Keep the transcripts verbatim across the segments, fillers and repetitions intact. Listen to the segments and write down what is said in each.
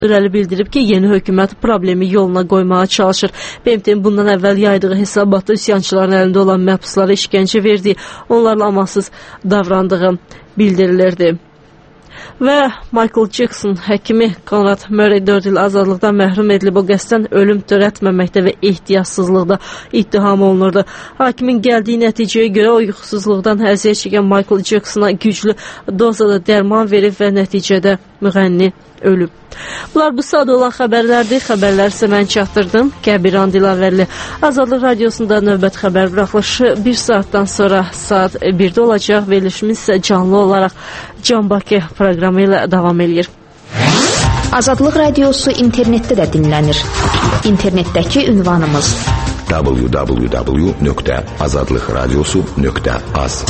İrəli bildirib ki, yeni hökumət problemi yoluna qoymağa çalışır. B M T-nin bundan əvvəl yaydığı hesabatda üsyançıların əlində olan məhbuslara işgəncə verdiyi, onlarla amansız davrandığı bildirilirdi. Və Michael Jackson həkimi Conrad Murray dörd il azadlıqdan məhrum edilib. O qəsdən ölüm törətməməkdə və ehtiyatsızlıqda ittiham olunurdu. Hakimin gəldiyi nəticəyə görə o yuxusuzluqdan əziyyət çəkən Michael Jacksona güclü dozada dərman verib və nəticədə müğənni ölüb. Bunlar bu saat olan xəbərlərdir. Xəbərləri isə mən çatdırdım. Qəbiran Dilavərli. Azadlıq Radiosunda növbət xəbər buraxılışı bir saatdan sonra saat birdə olacaq. Verilişimiz isə canlı olaraq Can Bakı proqramı ilə davam edir. Azadlıq Radiosu internetdə də dinlənir. İnternetdəki ünvanımız w w w nöqtə azadlıqradiosu nöqtə az.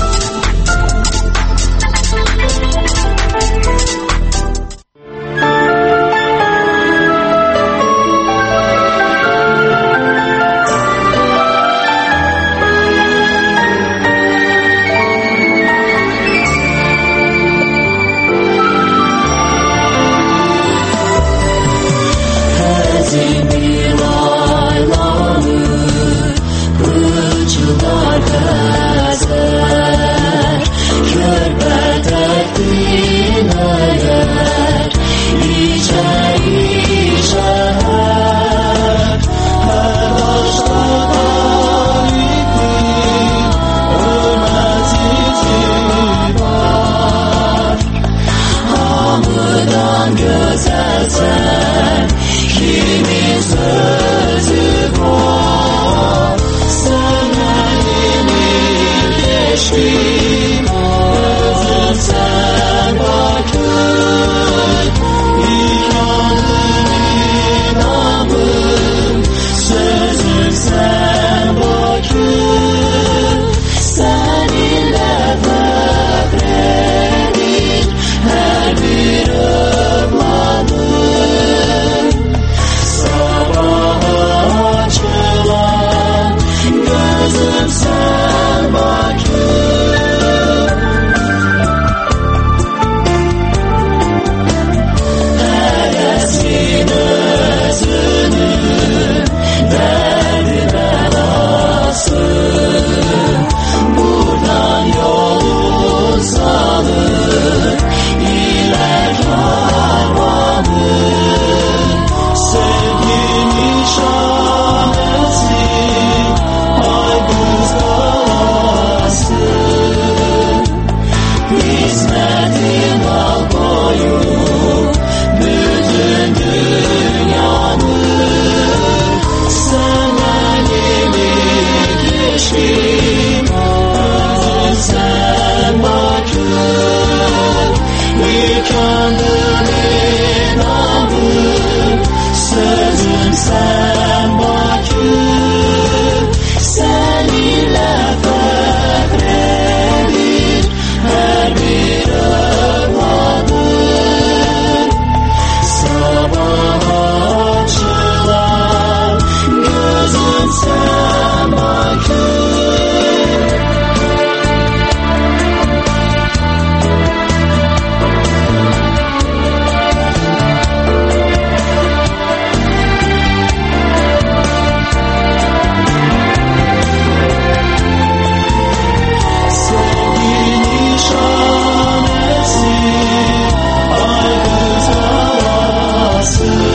Sevgili şanesi, ay kız havası.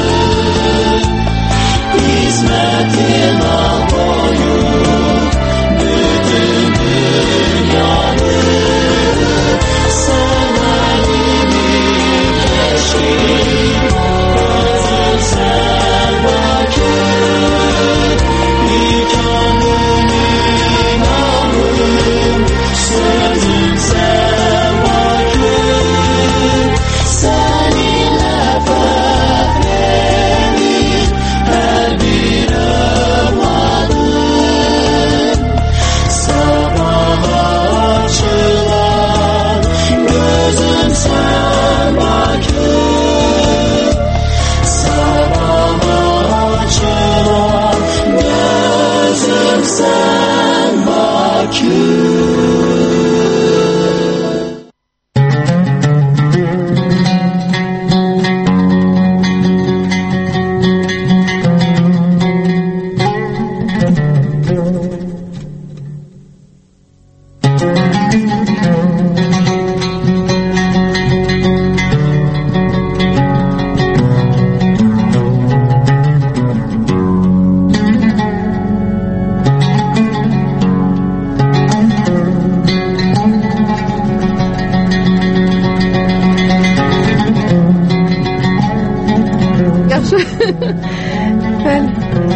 Yaxşı. Bəli.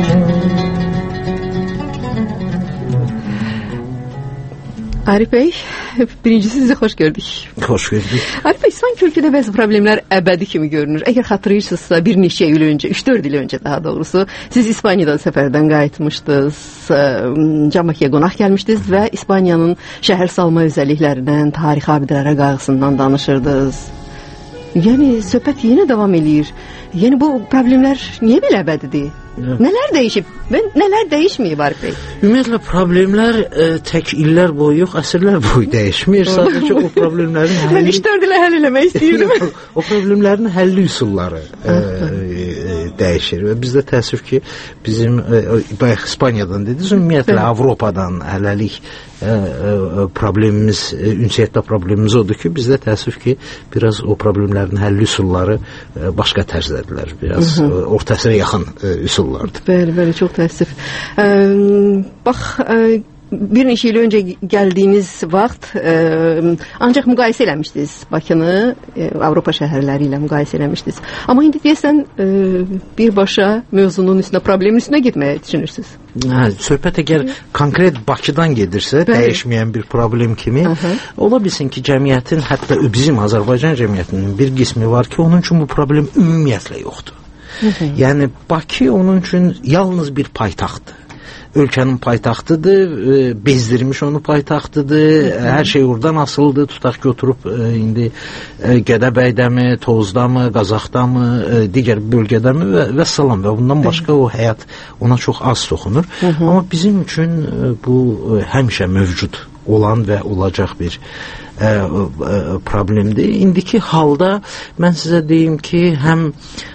Arif bəy, birincisi sizi xoş gördük. Xoş gördük. Arif bəy, sanki ölkədə bəzi problemlər əbədi kimi görünür. Əgər xatırlayırsınızsa, bir neçə il öncə, üç dörd il öncə daha doğrusu, siz İspaniyadan səfərdən qayıtmışdınız, Camakiyə qonaq gəlmişdiniz və İspaniyanın şəhər salma özəlliklərindən, tarixi abidələrə qayğısından danışırdınız. Yəni, söhbət yenə davam eləyir. Yəni, bu problemlər niyə belə əbədidir? Nələr dəyişib? Və nələr dəyişməyib Arif bəy? Ümumiyyətlə, problemlər e, tək illər boyu yox, əsrlər boyu dəyişmir. Sadəcə o problemlərin həlli... Mən üç dörd ilə həll eləmək istəyirəm. O problemlərin həlli üsulları e, e, dəyişir. Və bizdə təəssüf ki, bizim, e, bayaq İspaniyadan dediniz, ümumiyyətlə Avropadan hələlik e, e, problemimiz, e, ünsiyyətdə problemimiz odur ki, bizdə təəssüf ki, biraz o problemlərin həlli üsulları e, başqa tərzdədirlər. Biraz e, orta əsrə yaxın e, üsullardır. Bəli, bəli, çox təəssüf. Ə, bax, ə, bir neçə il öncə gəldiyiniz vaxt ə, ancaq müqayisə eləmişdiniz Bakını ə, Avropa şəhərləri ilə müqayisə eləmişdiniz. Amma indi deyəsən ə, birbaşa mövzunun üstünə, problemin üstünə getməyə düşünürsünüz. Hə, söhbət əgər konkret Bakıdan gedirsə, bəli, dəyişməyən bir problem kimi, aha, ola bilsin ki, cəmiyyətin, hətta bizim Azərbaycan cəmiyyətinin bir qismi var ki, onun üçün bu problem ümumiyyətlə yoxdur. Hı-hı. Yəni Bakı onun üçün yalnız bir paytaxtdır. Ölkənin paytaxtıdır, e, bezdirmiş onu paytaxtıdır, hı-hı, hər şey oradan asılıdır. Tutaq ki, oturub e, indi e, Gədəbəydəmi, Tozdamı, Qazaxdamı, e, digər bölgədəmi və, və salam və bundan başqa o həyat ona çox az toxunur. Hı-hı. Amma bizim üçün e, bu e, həmişə mövcud olan və olacaq bir e, e, problemdir. İndiki halda mən sizə deyim ki, həm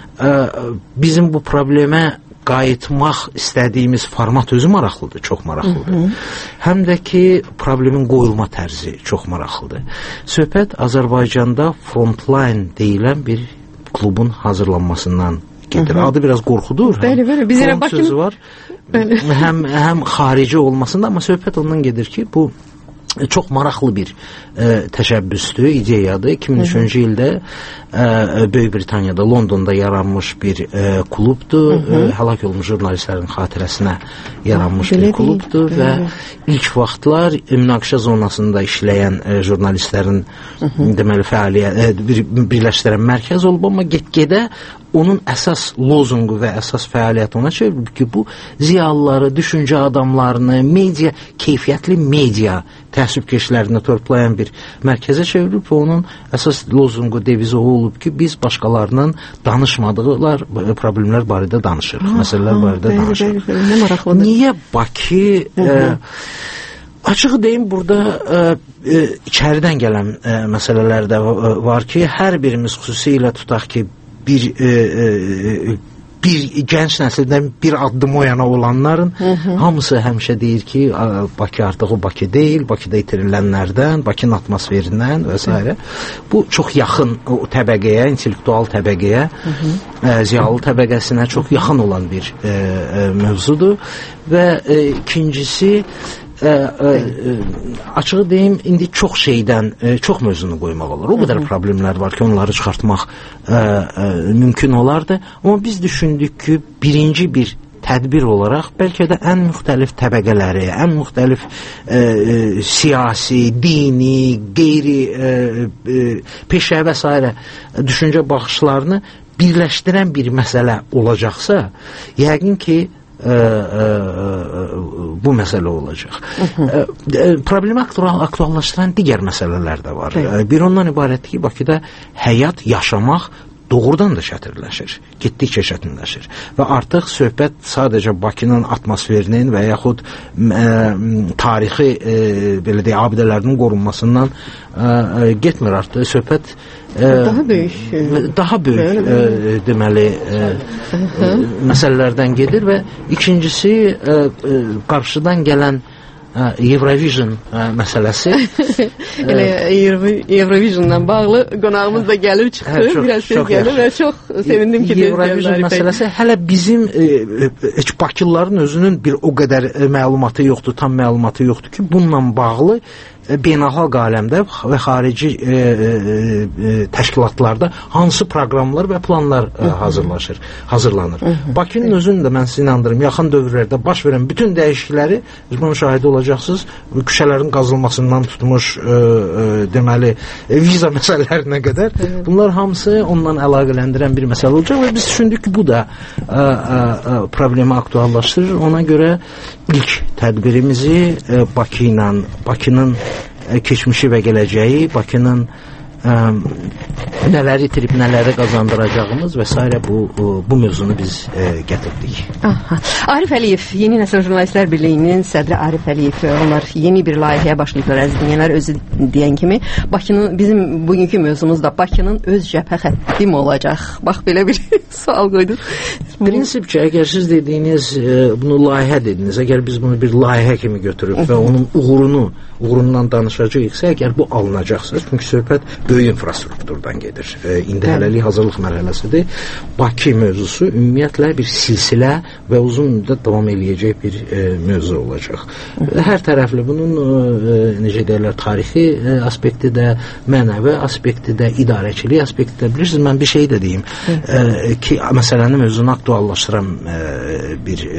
bizim bu problemə qayıtmaq istədiyimiz format özü maraqlıdır, çox maraqlıdır. Hı -hı. Həm də ki, problemin qoyulma tərzi çox maraqlıdır. Söhbət Azərbaycanda Frontline deyilən bir klubun hazırlanmasından gedir. Hı -hı. Adı biraz qorxudur. Bəli, bəli, biz front sözü var. həm, həm xarici olmasında, amma söhbət ondan gedir ki, bu çox maraqlı bir e, təşəbbüsdür, ideyadır. iki min üçüncü ildə e, Böyük Britaniyada, Londonda yaranmış bir e, klubdur. Hı -hı. E, həlak olmuş jurnalistlərin xatirəsinə yaranmış Belə bir klubdur deyil. Və Belə. ilk vaxtlar münaqişə zonasında işləyən e, jurnalistlərin Hı -hı. deməli fəaliyyət e, bir, birləşdirən mərkəz olub, amma get-gedə onun əsas lozungu və əsas fəaliyyət ona çevrilib ki, bu ziyalıları, düşüncə adamlarını, media, keyfiyyətli media təəssübkeşlərini törplayan bir mərkəzə çevrilib və onun əsas lozungu, devizi o olub ki, biz başqalarının danışmadıqlar problemlər barədə danışırıq, ha, məsələlər barədə ha, danışırıq. Bəli, bəli, nə maraqlıdır. Niyə Bakı... E, açıq deyim, burada e, e, içəridən gələn e, məsələlər də var ki, hər birimiz xüsusilə tutaq ki, bir e, e, bir gənc nəsildən bir addım o yana olanların hı -hı. hamısı həmişə deyir ki, Bakı artıq o Bakı deyil, Bakıda itirilənlərdən, Bakının atmosferindən və s. Bu çox yaxın o təbəqəyə, intellektual təbəqəyə, hı -hı. E, ziyalı təbəqəsinə çox yaxın olan bir e, e, mövzudur və e, ikincisi Ə, ə, ə, açığı deyim, indi çox şeydən ə, çox mövzunu qoymaq olur. O qədər problemlər var ki, onları çıxartmaq ə, ə, mümkün olardı. Amma biz düşündük ki, birinci bir tədbir olaraq bəlkə də ən müxtəlif təbəqələri, ən müxtəlif ə, ə, siyasi, dini, qeyri ə, ə, peşə və s. düşüncə baxışlarını birləşdirən bir məsələ olacaqsa, yəqin ki, Ə, ə, ə, bu məsələ olacaq. Ə, ə, problemi aktual, aktuallaşdıran digər məsələlər də var. Ə, bir ondan ibarətdir ki, Bakıda həyat, yaşamaq doğrudan da çətinləşir, getdikcə çətinləşir və artıq söhbət sadəcə Bakının atmosferinin və yaxud ə, tarixi ə, belə deyək, abidələrinin qorunmasından ə, getmir artıq. Söhbət ə, daha böyük daha böyük ə, deməli ə, ə, məsələlərdən gedir və ikincisi ə, ə, qarşıdan gələn Eurovision məsələsi. Elə Eurovisionla bağlı qonağımız da gəlib çıxdı. Hə, çox, biraz söz gəldi və çox sevindim ki, Eurovision məsələsi hələ bizim heç Bakılıların özünün bir o qədər məlumatı yoxdur, tam məlumatı yoxdur ki, bununla bağlı beynəlxalq aləmdə və xarici e, e, təşkilatlarda hansı proqramlar və planlar e, hazırlaşır, hazırlanır. Hı -hı. Bakının özünü də mən sizə inandırım, yaxın dövrlərdə baş verən bütün dəyişiklikləri biz bunun şahidi olacaqsınız. Küçələrin qazılmasından tutmuş e, e, deməli e, viza məsələlərinə qədər bunlar hamısı ondan əlaqələndirən bir məsələ olacaq və biz düşündük ki, bu da e, e, problemi aktuallaşdırır. Ona görə ilk tədbirimizi e, Bakı ilə, Bakının e, keçmişi və gələcəyi, Bakının e, nələri itirib, nələri qazandıracağımız və s. bu, bu mövzunu biz e, gətirdik. Aha. Arif Əliyev, Yeni Nəsil Jurnalistlər Birliyinin sədri Arif Əliyev, onlar yeni bir layihəyə başlayıblar, əziz dinləyənlər, özü deyən kimi. Bakının, bizim bugünkü mövzumuz da Bakının öz cəbhə xətti mi olacaq? Bax, belə bir sual qoyduk. Prinsip ki, əgər siz dediyiniz, e, bunu layihə dediniz, əgər biz bunu bir layihə kimi götürüb və onun uğurunu, uğurundan danışacaqsa, əgər bu alınacaqsa, çünki söhbət böyük infrastrukturdan gedir. E, indi hələlik hazırlıq mərhələsidir. Bakı mövzusu ümumiyyətlə bir silsilə və uzun müddət davam eləyəcək bir e, mövzu olacaq. Hər tərəfli bunun e, necə deyirlər, tarixi e, aspekti də, mənəvi aspekti də, idarəçilik aspekti də. Bilirsiniz, mən bir şey də deyim e, ki, məsələnin mövzunu aktuallaşdıran e, bir e,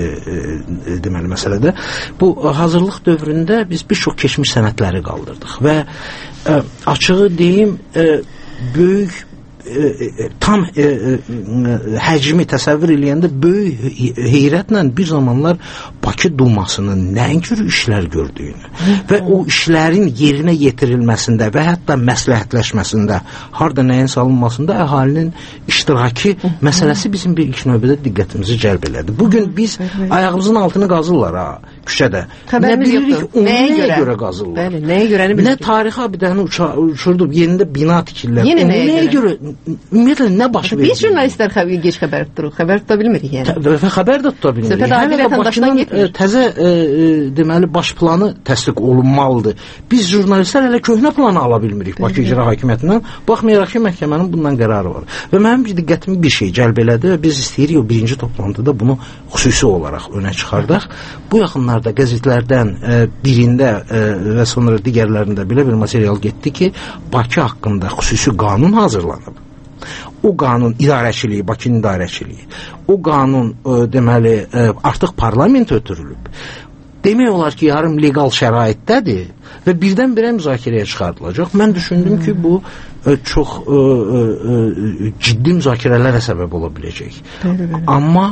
e, deməli məsələdə. Bu hazırlıq dövründə biz bir çox keçmiş sənədləri qaldırdıq və e, açığı deyim, e, böyük e, e, tam e, e, həcmi təsəvvür eləyəndə böyük heyrətlə bir zamanlar Bakı Dumasının nəinki işlər gördüyünü və o işlərin yerinə yetirilməsində və hətta məsləhətləşməsində, harda nəyin salınmasında əhalinin iştirakı məsələsi bizim bir ilk növbədə diqqətimizi cəlb elədi. Bugün biz ayağımızın altını qazırlar ha, küçədə. Nə bilirik, onu nəyə görə, görə qazırlar? Bəli, nəyə görə nə tarixi abidəni uçurdub, yenində bina tikirlər. Yenə nəyə, nəyə görə? Ümumiyyətlə, nə baş verir? Biz jurnalistlər xəbər, geç xəbər tuturuq, xəbər tuta bilmirik yəni. Və xəbər də tuta bilmirik. Hələ də Bakının e, təzə e, e, deməli, baş planı təsdiq olunmalıdır. Biz jurnalistlər hələ köhnə planı ala bilmirik Bakı İcra Hakimiyyətindən, baxmayaraq ki, məhkəmənin bundan qərarı var. Və mənim bir diqqətimi bir şey cəlb elədi və biz istəyirik o birinci toplantıda bunu xüsusi olaraq önə çıxardaq. Bu yaxınlarda qəzetlərdən e, birində e, və sonra digərlərində belə bir material getdi ki, Bakı haqqında xüsusi qanun hazırlanıb. O qanun idarəçiliyi, Bakının idarəçiliyi, o qanun e, deməli e, artıq parlament ötürülüb. Demək olar ki, yarım legal şəraitdədir və birdən-birə müzakirəyə çıxardılacaq. Mən düşündüm ki, bu e, çox e, e, ciddi müzakirələrə səbəb ola biləcək. Bəli, bəli. Amma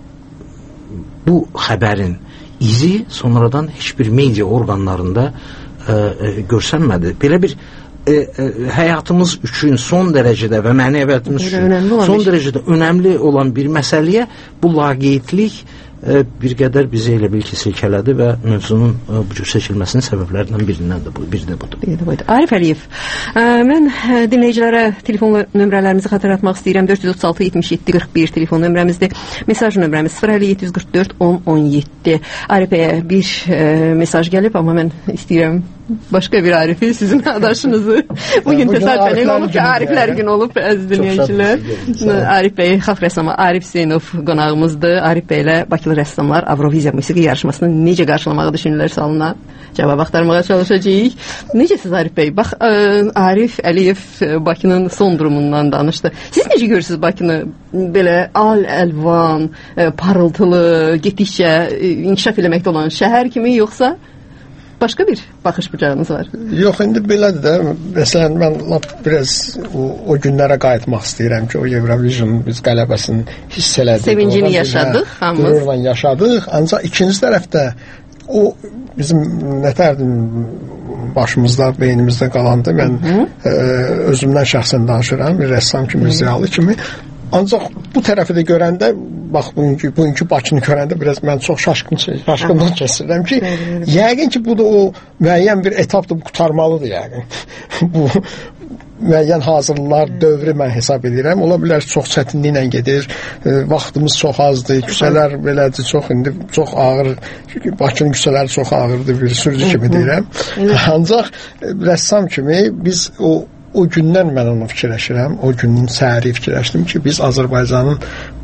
bu xəbərin izi sonradan heç bir media orqanlarında e, e, görsənmədi. Belə bir E, e, həyatımız üçün son dərəcədə və mənəviyyatımız üçün son dərəcədə önəmli olan bir məsələyə bu laqeydlik e, bir qədər bizi elə bil ki silkələdi və mövzunun e, bu cür seçilməsinin səbəblərindən birindən də bu, biri də budur. Biri də budur. Arif Əliyev, e, mən dinləyicilərə telefon nömrələrimizi xatırlatmaq istəyirəm. dörd yüz otuz altı yetmiş yeddi qırx bir telefon nömrəmizdir. Mesaj nömrəmiz sıfır əlli yeddi yüz qırx dörd on on yeddi. Arif bəyə bir e, mesaj gəlib, amma mən istəyirəm başqa bir Arifi, sizin adaşınızı. Bugün təsadüfən elə olub ki, Ariflər günü olub, əziz dinləyicilər. Arif bəy, xalq rəssamı Arif Hüseynov qonağımızdır. Arif bəylə Bakılı rəssamlar Avroviziya musiqi yarışmasını necə qarşılamağı düşünürlər salına cavab axtarmağa çalışacağıq. Necəsiz Arif bəy? Bax, ə, Arif Əliyev Bakının son durumundan danışdı. Siz necə görürsünüz Bakını belə al-əlvan, parıltılı, getdikcə inkişaf eləməkdə olan şəhər kimi, yoxsa başqa bir baxış bucağınız var? Yox, indi belədir də. Məsələn, mən lap biraz o, o günlərə qayıtmaq istəyirəm ki, o Eurovision biz qələbəsini hiss elədik. Sevincini oradan yaşadıq, hamımız. Qürurla yaşadıq. Ancaq ikinci tərəfdə o bizim nətərdim başımızda, beynimizdə qalandı. Mən e, özümdən şəxsən danışıram, bir rəssam kimi, ziyalı kimi. Ancaq bu tərəfi də görəndə, bax, bugünkü, bugünkü Bakını görəndə biraz mən çox şaşqın şaşqınlıq keçirirəm ki, yəqin ki, bu da o müəyyən bir etapdır, bu qutarmalıdır yəqin. Bu müəyyən hazırlıqlar dövrü mən hesab edirəm. Ola bilər çox çətinliklə gedir, e, vaxtımız çox azdır, küçələr belədir, çox indi çox ağır, Bakının küçələri çox ağırdır, bir sürücü kimi deyirəm. Ancaq rəssam kimi biz o O gündən mən onu fikirləşirəm, o günün səhəri fikirləşdim ki, biz Azərbaycanın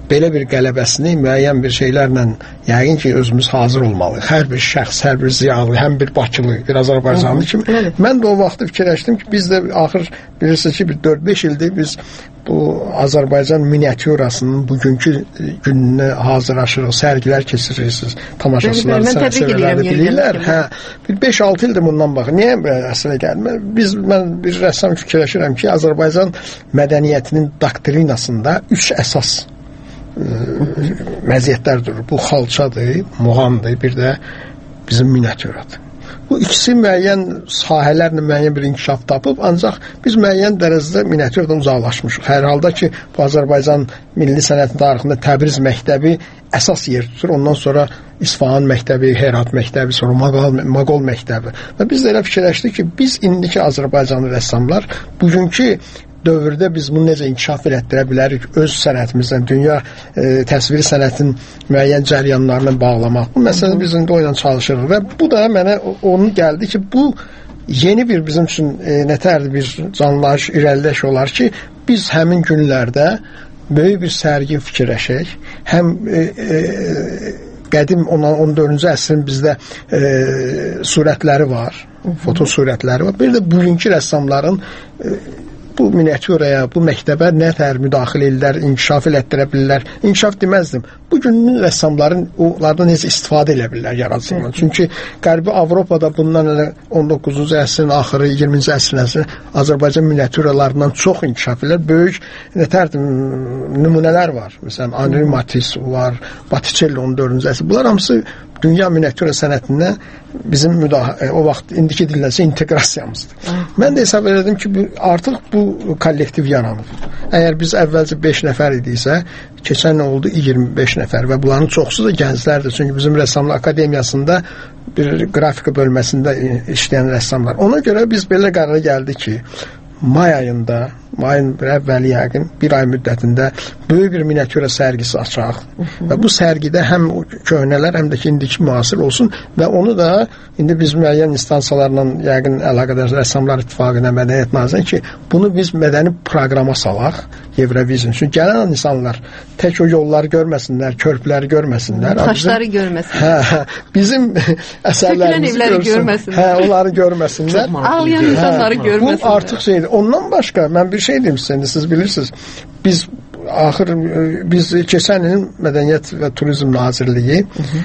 belə bir qələbəsini müəyyən bir şeylərlə yəqin ki, özümüz hazır olmalıyıq. Hər bir şəxs, hər bir ziyalı, həm bir Bakılı, bir Azərbaycanlı kimi. Mən də o vaxt fikirləşdim ki, biz də axır bilirsiniz ki, bir dörd beş ildir biz bu Azərbaycan miniatürasının bugünkü gününə hazırlaşırıq, sərgilər keçirirsiniz, tamaşaçılar, sənətseverlər bilirlər. Hə, bir beş altı ildir bundan baxın. Niyə əslə gəlmir? Biz, mən bir rəssam fikirləşirəm ki, Azərbaycan mədəniyyətinin doktrinasında üç əsas məziyyətlər durur. Bu xalçadır, muğamdır, bir də bizim miniatüradır. Bu ikisi müəyyən sahələrlə müəyyən bir inkişaf tapıb, ancaq biz müəyyən dərəcədə miniatürdən uzaqlaşmışıq. Hər halda ki, bu Azərbaycan milli sənət tarixində Təbriz məktəbi əsas yer tutur. Ondan sonra İsfahan məktəbi, Herat məktəbi, sonra Maqol, Maqol məktəbi. Və biz də elə fikirləşdik ki, biz indiki Azərbaycanlı rəssamlar bugünkü dövrdə biz bunu necə inkişaf elətdirə bilərik, öz sənətimizdən, dünya e, təsviri sənətin müəyyən cəryanlarına bağlamaq. Bu məsələ biz indi o ilə çalışırıq və bu da mənə onun gəldi ki, bu yeni bir bizim üçün e, nətərdir bir canlılar, irəliləş olar ki, biz həmin günlərdə böyük bir sərgi fikirləşək, həm e, e, qədim on dördüncü əsrin bizdə e, surətləri var, foto surətləri var, bir də bugünkü rəssamların e, bu miniatüraya, bu məktəbə nə tər müdaxilə edirlər, inkişaf elətdirə bilirlər. İnkişaf deməzdim. Bugünün rəssamların onlardan necə istifadə edə bilirlər yaradıcılığından. Çünki Qərbi Avropada bundan on doqquzuncu əsrin axırı, iyirminci əsrin əsri Azərbaycan miniatüralarından çox inkişaf edirlər. Böyük nətər nümunələr var. Məsələn, Henri Matisse var, Botticelli on dördüncü əsr. Bunlar hamısı dünya miniatüra sənətində bizim müdaxilə, o vaxt indiki dilləsə inteqrasiyamızdır. Mən də hesab edirdim ki, bu, artıq bu kollektiv yaranır. Əgər biz əvvəlcə beş nəfər idiksə, keçən oldu iyirmi beş nəfər və bunların çoxsu da gənclərdir. Çünki bizim Rəssamlar Akademiyasında bir qrafika bölməsində işləyən rəssamlar. Ona görə biz belə qərara gəldik ki, may ayında, mayın bir əvvəli yəqin, bir ay müddətində böyük bir miniatüra sərgisi açaq və bu sərgidə həm köhnələr, həm də ki, indiki müasir olsun və onu da indi biz müəyyən instansiyalarla yəqin əlaqədar Rəssamlar İttifaqına, Mədəniyyət Nazirliyinə ki, bunu biz mədəni proqrama salaq, Eurovision üçün gələn insanlar tək o yolları görməsinlər, körpüləri görməsinlər, taşları görməsinlər. Hə, bizim əsərlərimizi görsün. Hə, onları görməsinlər. Ağlayan insanları görməsinlər. Bu artıq şeydir. Ondan başqa mən bir şey deyim sizə, siz bilirsiniz. Biz axır biz keçən ilin Mədəniyyət və Turizm Nazirliyi hı -hı.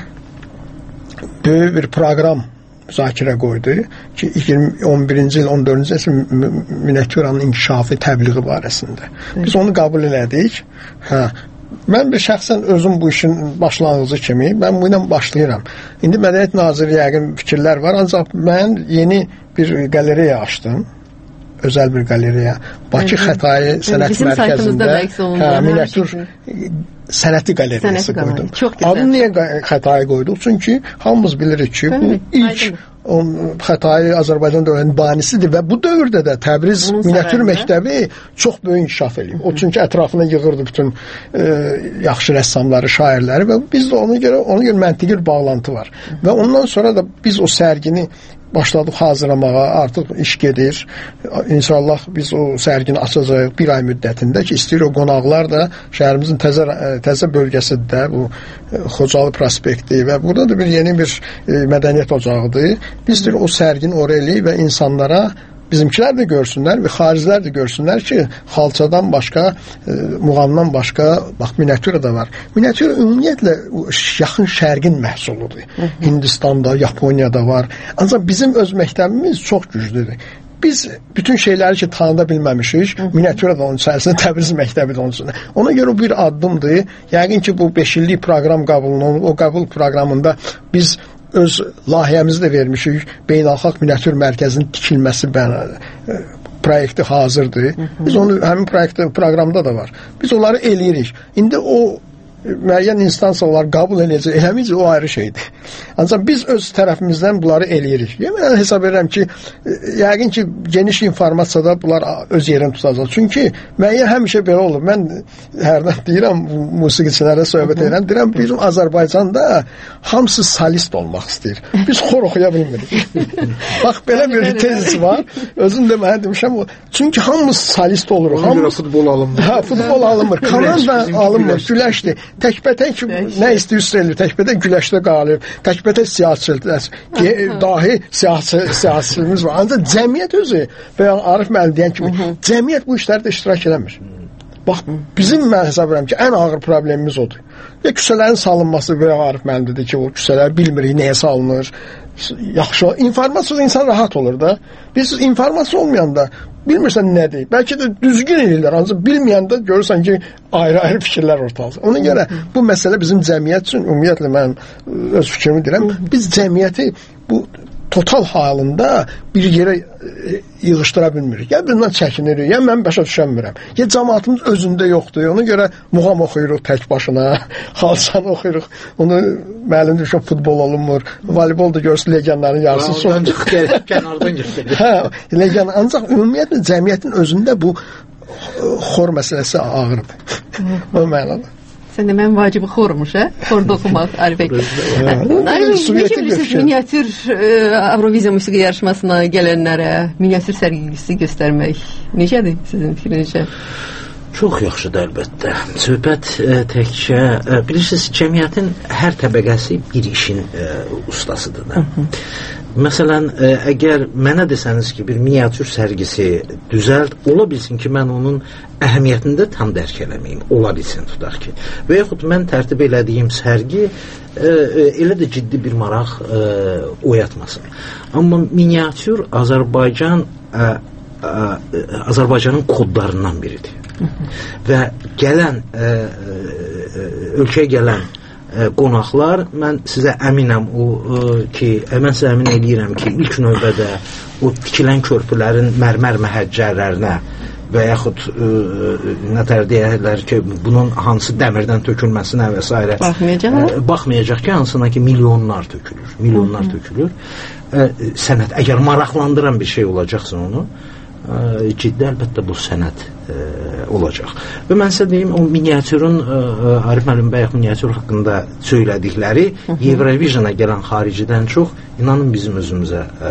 böyük bir proqram müzakirə qoydu ki, on birinci il, on dördüncü əsr miniatüranın inkişafı, təbliği barəsində. Biz onu qəbul elədik. Hə. Mən bir şəxsən özüm bu işin başlanğıcı kimi, mən bu ilə başlayıram. İndi Mədəniyyət Nazirliyi yəqin fikirlər var, ancaq mən yeni bir qaleriya açdım. Özəl bir qaleriya. Bakı Xətai Sənət Mərkəzində hə, miniatür sənəti qaleriyası qoydum. Adı niyə Xətai qoyduq? Çünki hamımız bilirik ki, bu ilk Xətai Azərbaycan dövrünün banisidir və bu dövrdə də Təbriz miniatür məktəbi çox böyük inkişaf edib. O çünki ətrafına yığırdı bütün e, yaxşı rəssamları, şairləri və bizdə ona görə ona görə məntiqi bir bağlantı var. Və ondan sonra da biz o sərgini başladıq hazırlamağa, artıq iş gedir. İnşallah biz o sərgini açacağıq bir ay müddətində ki, istəyir o qonaqlar da şəhərimizin təzə, təzə bölgəsidir də, bu Xocalı prospekti və burada da bir yeni bir e, mədəniyyət ocağıdır. Biz istəyir o sərgini oraya eləyib və insanlara bizimkilər də görsünlər və xaricilər də görsünlər ki, xalçadan başqa, e, muğamdan başqa, bax, miniatüra da var. Miniatüra ümumiyyətlə yaxın şərqin məhsuludur. Hı -hı. Hindistanda, Yaponiyada var. Ancaq bizim öz məktəbimiz çox güclüdür. Biz bütün şeyləri ki, tanıda bilməmişik, miniatüra da onun içərisində, Təbriz məktəbi də onun içində. Ona görə bir addımdır. Yəqin ki, bu beş illik proqram qəbulunun, o qəbul proqramında biz öz layihəmizi də vermişik. Beynəlxalq Miniatür Mərkəzinin tikilməsi bən, e, proyekti hazırdır. Biz onu həmin proyektdə, proqramda da var. Biz onları eləyirik. İndi o müəyyən instansiyalar qəbul edəcək, eləməyəcək, o ayrı şeydir. Ancaq biz öz tərəfimizdən bunları eləyirik. Mən hesab edirəm ki, yəqin ki, geniş informasiyada bunlar öz yerini tutacaq. Çünki müəyyən həmişə belə olur. Mən hərdən deyirəm, musiqiçilərə söhbət edirəm, deyirəm, bizim Azərbaycanda hamısı solist olmaq istəyir. Biz xor oxuya bilmirik. Bax, belə bir tezis var. Özüm də mənə demişəm, çünki hamımız solist oluruq. Ona görə futbol alınmır. Hə, futbol alınmır. Komanda alınmır. Güləşdir. Təkbətək nə istəyirsə eləyir, təkbətək güləşdə qalır, təkbətək siyasətçilər, dahi siyasi, siyasətçimiz var. Ancaq cəmiyyət özü, və Arif müəllim deyən kimi, cəmiyyət bu işlərdə iştirak eləmir. Bax, bizim mən hesab edirəm ki, ən ağır problemimiz odur. Və küçələrin salınması, və Arif müəllim dedi ki, o küçələr bilmirik, nəyə salınır, yaxşı, informasiya insan rahat olur da. Biz informasiya olmayanda bilmirsən nədir. Bəlkə də düzgün eləyirlər, ancaq bilməyəndə görürsən ki, ayrı-ayrı fikirlər ortaya. Ona görə bu məsələ bizim cəmiyyət üçün, ümumiyyətlə mən öz fikrimi deyirəm, biz cəmiyyəti bu total halında bir yerə yığışdıra bilmirik. Ya bundan çəkinirik, ya mən başa düşəmirəm. Ya cəmaatımız özündə yoxdur. Ona görə muğam oxuyuruq tək başına, xalçanı oxuyuruq. Onu müəllim düşün, futbol olunmur. Voleybol da görürsün, legionların yarısı son. Kənardan göstərir. Hə, legion. Ancaq ümumiyyətlə cəmiyyətin özündə bu xor məsələsi ağırdır. O mənada. Sən də mən vacibi xormuş, hə? Xorda oxumaq, Arif bəy. Necə bilirsiniz, miniatür Avroviziya musiqi yarışmasına gələnlərə miniatür sərgisi göstərmək necədir sizin fikrinizcə? Çox yaxşıdır əlbəttə. Söhbət e, təkcə, e, bilirsiniz, cəmiyyətin hər təbəqəsi bir işin e, ustasıdır da. Hı -hı. Məsələn, e, əgər mənə desəniz ki, bir miniatür sərgisi düzəlt, ola bilsin ki, mən onun əhəmiyyətini də tam dərk eləməyim, ola bilsin, tutaq ki. Və yaxud mən tərtib elədiyim sərgi e, e, elə də ciddi bir maraq e, oyatmasın. Amma miniatür Azərbaycan e, e, Azərbaycanın kodlarından biridir. Hı -hı. Və gələn e, e, ölkəyə gələn e, qonaqlar, mən sizə əminəm o e, ki, mən sizə əmin edirəm ki, ilk növbədə o tikilən körpülərin mərmər məhəccərlərinə və yaxud e, nətər deyərlər ki, bunun hansı dəmirdən tökülməsinə və s. Baxmayacaq, e, baxmayacaq ki, hansına ki, milyonlar tökülür. Milyonlar Hı -hı. tökülür. E, sənət, əgər maraqlandıran bir şey olacaqsa onu, e, ciddi əlbəttə bu sənət e, olacaq. Və mən sizə deyim, o miniatürün e, Arif müəllim bəy miniatür haqqında söylədikləri Eurovision'a gələn xaricidən çox, inanın bizim özümüzə e,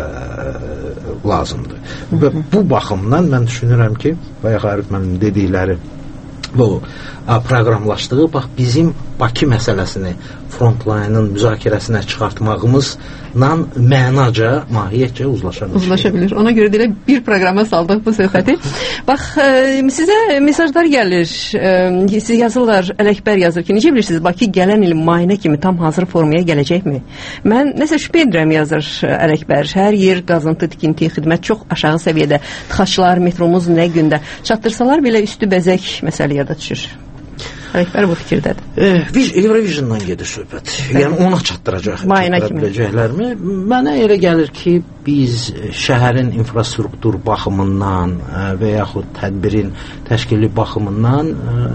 lazımdır. Hı -hı. Və bu baxımdan mən düşünürəm ki, bayaq Arif müəllim dedikləri bu proqramlaşdığı, bax bizim Bakı məsələsini frontline'ın müzakirəsinə çıxartmağımızla mənaca, mahiyyətcə uzlaşa bilir. Uzlaşa bilir. Ona görə də bir proqrama saldıq bu söhbəti. Bax, e, sizə mesajlar gəlir. E, siz yazırlar, Ələkbər yazır ki, necə bilirsiniz, Bakı gələn il mayına kimi tam hazır formaya gələcəkmi? Mən nəsə şübhə edirəm, yazır Ələkbər. Hər yer qazıntı, tikinti, xidmət çox aşağı səviyyədə. Tıxaçlar, metromuz nə gündə. Çatdırsalar belə üstü bəzək məsələyə də düşür. Ələkbər bu fikirdədir. E, Eurovision'dan gedir söhbət. Yəni ona çatdıracaq. Mayına kimi. Biləcəklərmi? Mənə elə gəlir ki, biz şəhərin infrastruktur baxımından və yaxud tədbirin təşkili baxımından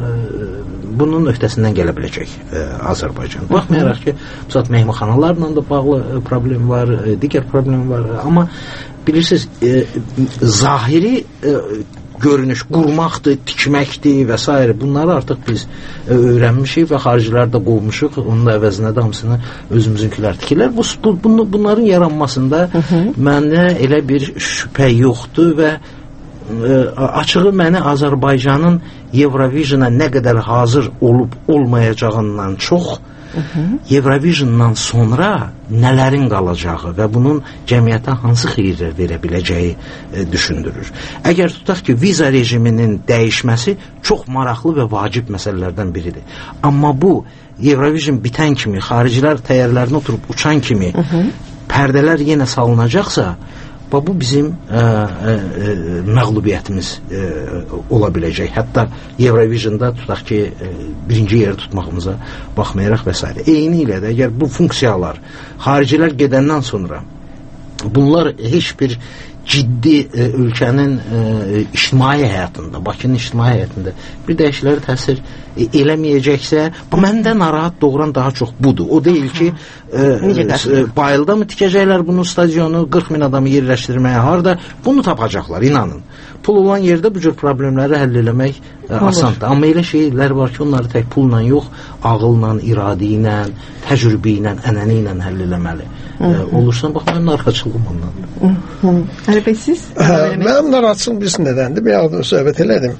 bunun öhdəsindən gələ biləcək Azərbaycan. Baxmayaraq ki, məsələn, mehmanxanalarla da bağlı problem var, digər problem var. Amma bilirsiniz, zahiri görünüş, qurmaqdır, tikməkdir və s. Bunları artıq biz e, öyrənmişik və xaricilərdə qovmuşuq. Onun əvəzinə də hamısını özümüzünkülər tikirlər. Bu, bu, bunların yaranmasında Hı -hı. mənə elə bir şübhə yoxdur və e, açığı məni Azərbaycanın Eurovision'a nə qədər hazır olub olmayacağından çox Eurovision'dan sonra nələrin qalacağı və bunun cəmiyyətə hansı xeyirlər verə biləcəyi e, düşündürür. Əgər tutaq ki, viza rejiminin dəyişməsi çox maraqlı və vacib məsələlərdən biridir. Amma bu Eurovision bitən kimi, xaricilər təyərlərinə oturub uçan kimi Hı -hı. pərdələr yenə salınacaqsa, bu bizim ə, ə, ə, məğlubiyyətimiz ə, ola biləcək. Hətta Eurovision'da tutaq ki, ə, birinci yeri tutmağımıza baxmayaraq və s. Eyni ilə də əgər bu funksiyalar xaricilər gedəndən sonra bunlar heç bir ciddi e, ölkənin e, ictimai həyatında, Bakının ictimai həyatında bir dəyişikliklərə təsir e, eləməyəcəksə, bu məndə narahat doğuran daha çox budur. O deyil ki, e, e, Bayılda mı tikəcəklər bunu stadionu, qırx min adamı yerləşdirməyə, harda bunu tapacaqlar, inanın. Pul olan yerdə bu cür problemləri həll eləmək e, asandır. Amma elə şeylər var ki, onları tək pulla yox, ağılla, iradə ilə, təcrübə ilə, ənənə ilə həll eləməli. E, olursa, bax, mənim narahatçılığım ondan. Əli bəy, siz? Mənim narahatçılığım biz nədəndir? Bir yaxud söhbət elədim.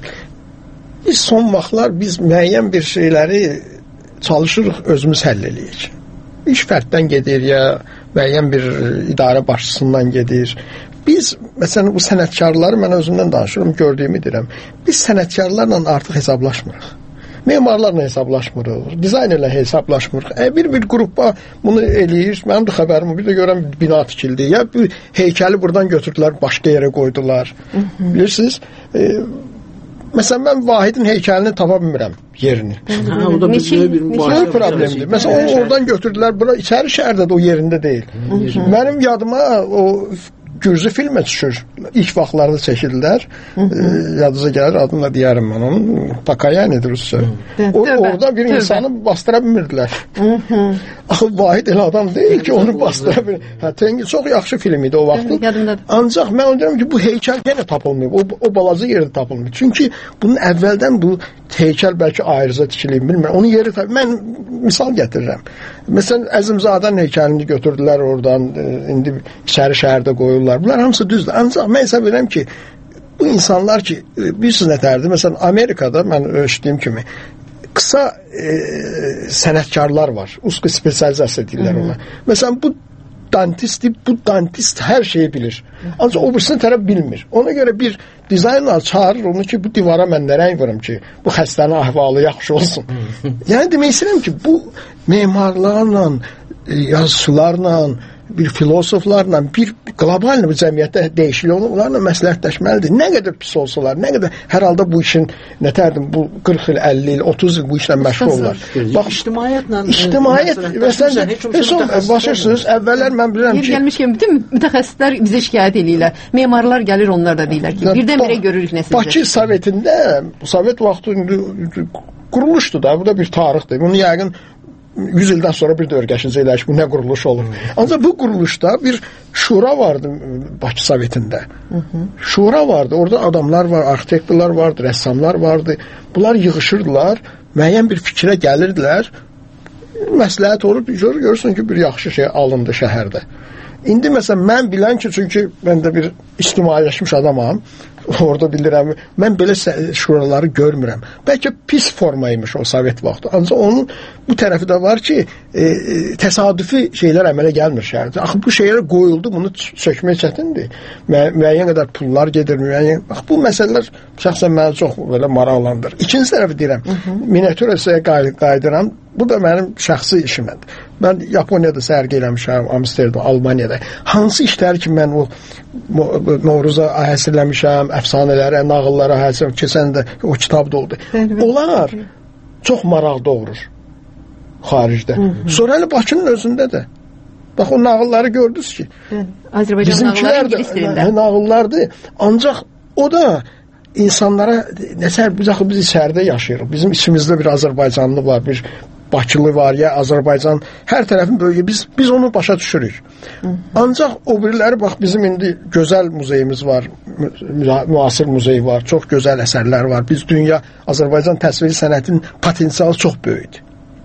Biz son vaxtlar biz müəyyən bir şeyləri çalışırıq, özümüz həll eləyik. İş fərddən gedir ya müəyyən bir idarə başçısından gedir. Biz, məsələn, bu sənətkarları mən özümdən danışıram, gördüyümü deyirəm. Biz sənətkarlarla artıq hesablaşmırıq. Memarlarla hesablaşmırıq, dizaynerlə hesablaşmırıq. E, bir bir qrupa bunu eləyir, mənim də xəbərim, bir də görəm bina tikildi. Ya bir heykəli buradan götürdülər, başqa yerə qoydular. Hı -hı. Bilirsiniz? E, məsələn, mən Vahidin heykəlini tapa bilmirəm yerini. Ha, o da bir, bir mübahisə problemdir. Məsələn, onu oradan götürdülər, bura içəri şəhərdə də o yerində deyil. Hı -hı. Mənim yadıma o Gürcü filmə düşür. İlk vaxtlarda çəkildilər. E, yadınıza gəlir, adını da deyərəm mən onun. Pakayanidir Rusça. O, orada bir insanı bastıra bilmirdilər. Axı Vahid elə adam deyil ki, onu bastıra bilir. Hə, Tengi çox yaxşı film idi o vaxtı. Ancaq mən onu deyirəm ki, bu heykəl yenə tapılmayıb. O, o balaca yerdə tapılmayıb. Çünki bunun əvvəldən bu heykəl bəlkə ayrıca tikilib, bilmirəm. Onun yeri tabii. Mən misal gətirirəm. Məsələn, Əzimzadənin heykəlini götürdülər oradan, indi içəri şəhərdə qoyurlar. Bunlar hamısı düzdür. Ancaq mən hesab edirəm ki, bu insanlar ki, bilirsiniz nətərdir? Məsələn, Amerikada mən eşitdiyim kimi qısa e, sənətkarlar var. Uska spesializasiya deyirlər ona. Məsələn, bu dantistdir, bu dantist hər şeyi bilir. Ancaq o birisini tərəf bilmir. Ona görə bir dizayner çağırır onu ki, bu divara mən nə rəng vurum ki, bu xəstənin ahvalı yaxşı olsun. Yəni demək istəyirəm ki, bu memarlarla, yazıçılarla, bir filosoflarla, bir qlobal bir cəmiyyətdə dəyişiklik olur, onlarla məsləhətləşməlidir. Nə qədər pis olsalar, nə qədər hər halda bu işin nətərdim, bu qırx il, əlli il, otuz il bu işlə məşğul olurlar. Bax, ictimaiyyətlə ictimaiyyət və sən də başırsınız, əvvəllər mən bilirəm ki, gəlmişkən bütün mütəxəssislər bizə şikayət edirlər. Memarlar gəlir, onlar da deyirlər ki, birdən-birə görürük nəsə. Bakı Sovetində, Sovet vaxtı quruluşdu da, bu da bir tarixdir. Bunu yəqin yüz ildən sonra bir də örgəşincə eləyək, bu nə quruluş olur. Ancaq bu quruluşda bir şura vardı Bakı Sovetində. Şura vardı, orada adamlar var, arxitektorlar vardı, rəssamlar vardı. Bunlar yığışırdılar, müəyyən bir fikrə gəlirdilər, məsləhət olur, görür, görürsən ki, bir yaxşı şey alındı şəhərdə. İndi məsələn, mən bilən ki, çünki mən də bir ictimailəşmiş adamam, orada bilirəm, mən belə şuraları görmürəm. Bəlkə pis formaymış o Sovet vaxtı. Ancaq onun bu tərəfi də var ki, e, təsadüfi şeylər əmələ gəlmir şəhərdə. Axı bu şeylərə qoyuldu, bunu sökmək çətindir. Mü müəyyən qədər pullar gedir, müəyyən. Bax, bu məsələlər şəxsən məni çox belə maraqlandır. İkinci tərəfi deyirəm, miniatürəyə qayıdıram. Bu da mənim şəxsi işimdir. Mən Yaponiyada sərgi eləmişəm, Amsterdam, Almaniyada. Hansı işləri ki, mən o Novruza həsrləmişəm, əfsanələrə, nağıllara həsrləmişəm, keçən də o kitab da oldu. Onlar çox maraq doğurur xaricdə. Sonra hələ Bakının özündə də. Bax, o nağılları gördünüz ki, bizimkilər də nağıllardır. Ancaq o da insanlara, nəsə, biz, biz içəridə yaşayırıq. Bizim içimizdə bir Azərbaycanlı var, bir Bakılı var ya, Azərbaycan, hər tərəfin böyüyü, biz, biz onu başa düşürük. Ancaq o biriləri, bax, bizim indi gözəl muzeyimiz var, müasir muzeyi var, çox gözəl əsərlər var. Biz dünya, Azərbaycan təsviri sənətinin potensialı çox böyükdür.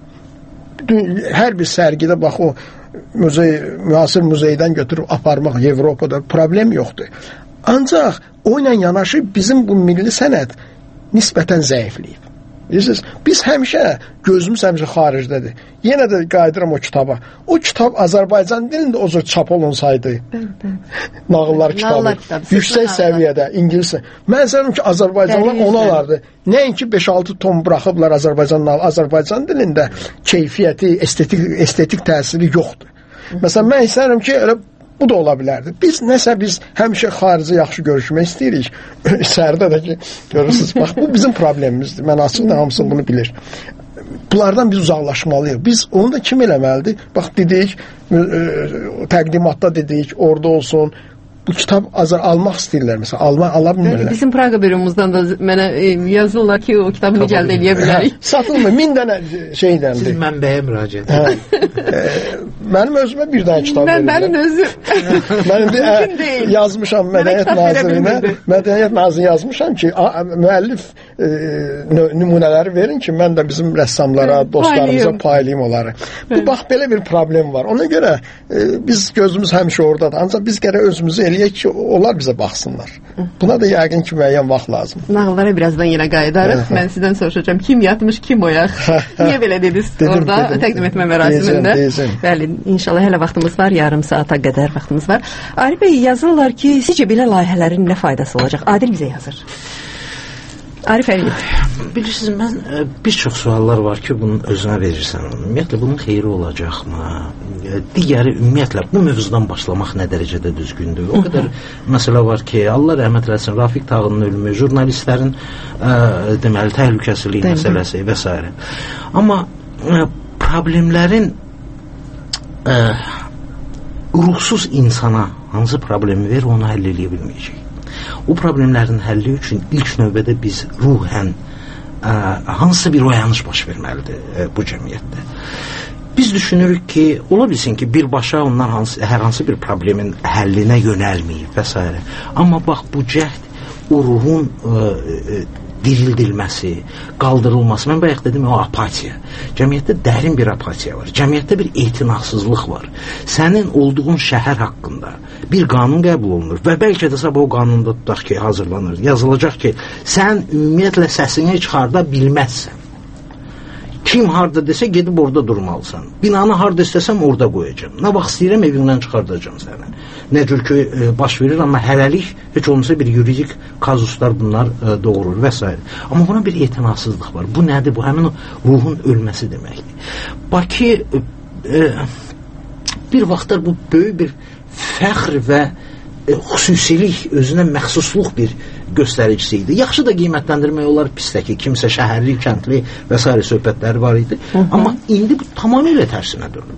Hər bir sərgidə, bax, o muzey, müasir muzeydən götürüb aparmaq Avropada problem yoxdur. Ancaq o ilə yanaşı bizim bu milli sənət nisbətən zəifləyib. Bilirsiniz, biz həmişə, gözümüz həmişə xaricdədir. Yenə də qayıdıram o kitaba. O kitab Azərbaycan dilində o cür çap olunsaydı, nağıllar kitabı, yüksək səviyyədə, ingiliscə. Mən sanırım ki, Azərbaycanlar onu alardı. Nəinki beş altı ton buraxıblar Azərbaycan, Azərbaycan dilində keyfiyyəti, estetik, estetik təsiri yoxdur. Məsələn, mən istəyirəm ki, elə bu da ola bilərdi. Biz nəsə biz həmişə xarici yaxşı görüşmək istəyirik. İçəridə də ki, görürsünüz, bax, bu bizim problemimizdir. Mən açıq da hamısını bunu bilir. Bunlardan biz uzaqlaşmalıyıq. Biz onu da kim eləməlidir? Bax, dedik, təqdimatda dedik, orada olsun. bu kitab azar almaq istəyirlər məsələn, alma ala bilmirlər. Bizim Praqa büromuzdan da mənə e, yazırlar ki, o kitabı necə əldə edə bilərik. Satılmır. min dənə şeydən. Siz mənbəyə müraciət edin. Mənim özümə bir dənə kitab verirlər. Mən özüm. Mən yazmışam Mədəniyyət Nazirinə. Mədəniyyət Naziri yazmışam ki, müəllif e, nümunələri verin ki, mən də bizim rəssamlara, dostlarımıza paylayım onları. Bu bax belə bir problem var. Ona görə e, biz gözümüz həmişə oradadır. Ancaq biz gərək özümüzü eləyək ki, onlar bizə baxsınlar. Buna da yəqin ki, müəyyən vaxt lazım. Nağıllara birazdan yenə qayıdarıq. Mən sizdən soruşacağam, kim yatmış, kim oyaq? Niyə belə dediniz orada təqdim etmə mərasimində? Bəli, inşallah hələ vaxtımız var, yarım saata qədər vaxtımız var. Arif bəy, yazırlar ki, sizcə belə layihələrin nə faydası olacaq? Adil bizə yazır. Arif Əliyev. Bilirsiniz, mən e, bir çox suallar var ki, bunun özünə verirsən. Ümumiyyətlə, bunun xeyri olacaqmı? E, digəri, ümumiyyətlə, bu mövzudan başlamaq nə dərəcədə düzgündür? O qədər məsələ var ki, Allah rəhmət eləsin, Rafiq Tağının ölümü, jurnalistlərin e, deməli, təhlükəsizlik məsələsi və s. Amma e, problemlərin e, ruhsuz insana hansı problemi verir, onu həll edə bilməyəcək. O problemlərin həlli üçün ilk növbədə biz ruhən ə, hansı bir oyanış baş verməlidir ə, bu cəmiyyətdə. Biz düşünürük ki, ola bilsin ki, birbaşa onlar hansı, hər hansı bir problemin həllinə yönəlməyib və s. Amma bax, bu cəhd o ruhun ə, ə, dirildilməsi, qaldırılması, mən bayaq dedim, o apatiya. Cəmiyyətdə dərin bir apatiya var. Cəmiyyətdə bir etinasızlıq var. Sənin olduğun şəhər haqqında bir qanun qəbul olunur və bəlkə də sabah o qanunda tutaq ki, hazırlanır. Yazılacaq ki, sən ümumiyyətlə səsini çıxarda bilməzsən. Kim harda desə gedib orada durmalısan. Binanı harda istəsəm orada qoyacağım. Nə vaxt istəyirəm evindən çıxardacağım səni. Nə cür ki e, baş verir, amma hələlik heç olmasa bir yuridik kazuslar bunlar e, doğurur və s. Amma buna bir etinasızlıq var. Bu nədir? Bu həmin o ruhun ölməsi deməkdir. Bakı e, bir vaxtlar bu böyük bir fəxr və e, xüsusilik, özünə məxsusluq bir göstəricisi idi. Yaxşı da qiymətləndirmək olar, pis də ki, kimsə şəhərli, kəndli və s. söhbətləri var idi. Hı -hı. Amma indi bu tamamilə tərsinə dönüb.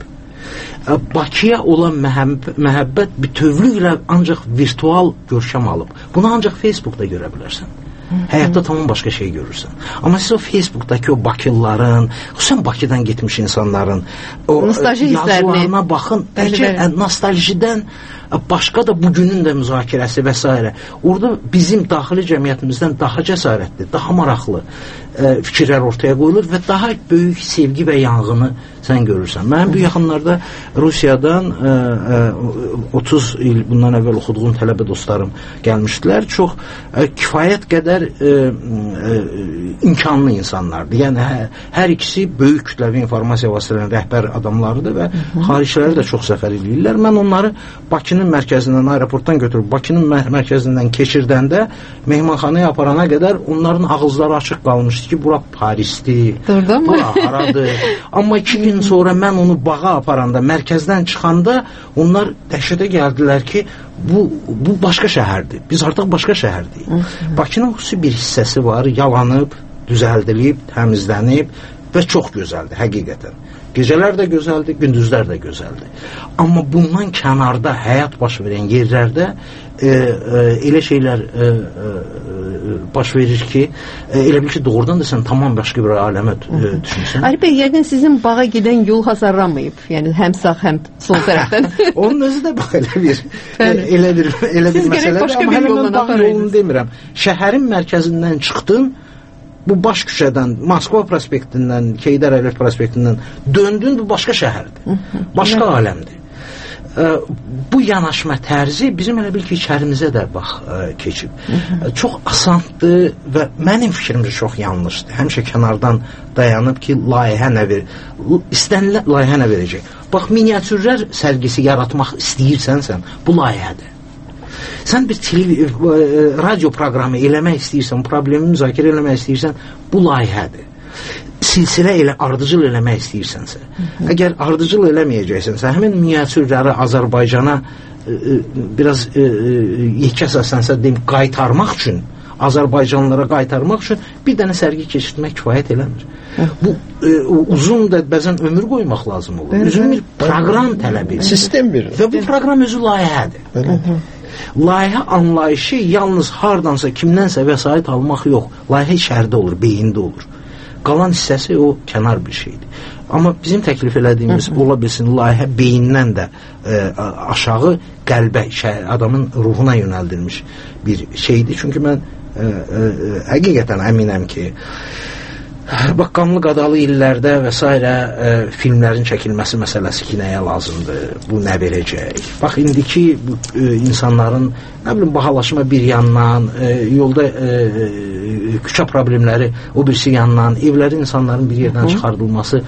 Bakıya olan məhəbb məhəbbət bütövlüklə ancaq virtual görkəm alıb. Bunu ancaq Facebookda görə bilərsən. Həyatda tamam başqa şey görürsən. Amma siz o Facebookdakı o Bakılıların, xüsusən Bakıdan getmiş insanların o yazılarına baxın. Bəlkə nostaljidən başqa da bugünün də müzakirəsi və s. Orada bizim daxili cəmiyyətimizdən daha cəsarətli, daha maraqlı e, fikirlər ortaya qoyulur və daha böyük sevgi və yanğını sən görürsən. Mənim bu yaxınlarda Rusiyadan e, e, otuz il bundan əvvəl oxuduğum tələbə dostlarım gəlmişdilər. Çox e, kifayət qədər e, e, imkanlı insanlardır. Yəni hə, hər ikisi böyük kütləvi informasiya vasitələrinin rəhbər adamlarıdır və xaricləri də çox səfər edirlər. Mən onları Bakının mərkəzindən, aeroportdan götürüb Bakının mər mərkəzindən keçirdəndə mehmanxanaya aparana qədər onların ağızları açıq qalmışdı ki, bura Parisdir, bura haradır. Amma iki gün sonra mən onu bağa aparanda, mərkəzdən çıxanda onlar dəhşətə gəldilər ki, bu, bu başqa şəhərdir. Biz artıq başqa şəhərdəyik. Bakının xüsusi bir hissəsi var, yalanıb, düzəldilib, təmizlənib və çox gözəldir, həqiqətən. Gecələr də gözəldir, gündüzlər də gözəldir. Amma bundan kənarda həyat baş verən yerlərdə e, e, elə şeylər e, e, baş verir ki, e, elə bil ki, doğrudan da sən tamam başqa bir aləmə e, düşünsən. Arif bəy, yəqin sizin bağa gedən yol hasarlanmayıb. Yəni həm sağ, həm sol tərəfdən. Onun özü də bax elə bir e, elə bir, elə bir məsələdir. Amma hələ mən bağ yolunu demirəm. Şəhərin mərkəzindən çıxdın, bu baş küçədən, Moskva prospektindən, Heydər Əliyev prospektindən döndün, bu başqa şəhərdir. Başqa aləmdir. E, bu yanaşma tərzi bizim elə bil ki, içərimizə də bax e, keçib. E, çox asandır və mənim fikrimcə çox yanlışdır. Həmişə kənardan dayanıb ki, layihə nə verir? İstənilən layihə nə verəcək? Bax, miniatürlər sərgisi yaratmaq istəyirsənsən, bu layihədir. Sən bir televiz radio proqramı eləmək istəyirsən, problemi müzakirə eləmək istəyirsən, bu layihədir. Silsilə elə ardıcıl eləmək istəyirsənsə, əgər ardıcıl eləməyəcəksənsə, həmin miniatürləri Azərbaycana e, e, biraz e, e, yekə səslənsə deyim, qaytarmaq üçün, Azərbaycanlılara qaytarmaq üçün bir dənə sərgi keçirtmək kifayət eləmir. Bu e, uzun da bəzən ömür qoymaq lazım olur. Uzun bir proqram tələb edir. Sistem bir. Və bu proqram özü layihədir. layihə anlayışı yalnız hardansa, kimdənsə vəsait almaq yox. Layihə içəridə olur, beyində olur. Qalan hissəsi o kənar bir şeydir. Amma bizim təklif elədiyimiz ola bilsin, layihə beyindən də e, aşağı qəlbə, şey, adamın ruhuna yönəldilmiş bir şeydir. Çünki mən e, e, həqiqətən əminəm ki, bax, qanlı qadalı illərdə və s. E, filmlərin çəkilməsi məsələsi ki, nəyə lazımdır, bu nə verəcək? Bax, indiki bu, e, insanların nə bilim, bahalaşma bir yandan, e, yolda e, e, küçə problemləri o birisi yandan, evləri insanların bir yerdən çıxardılması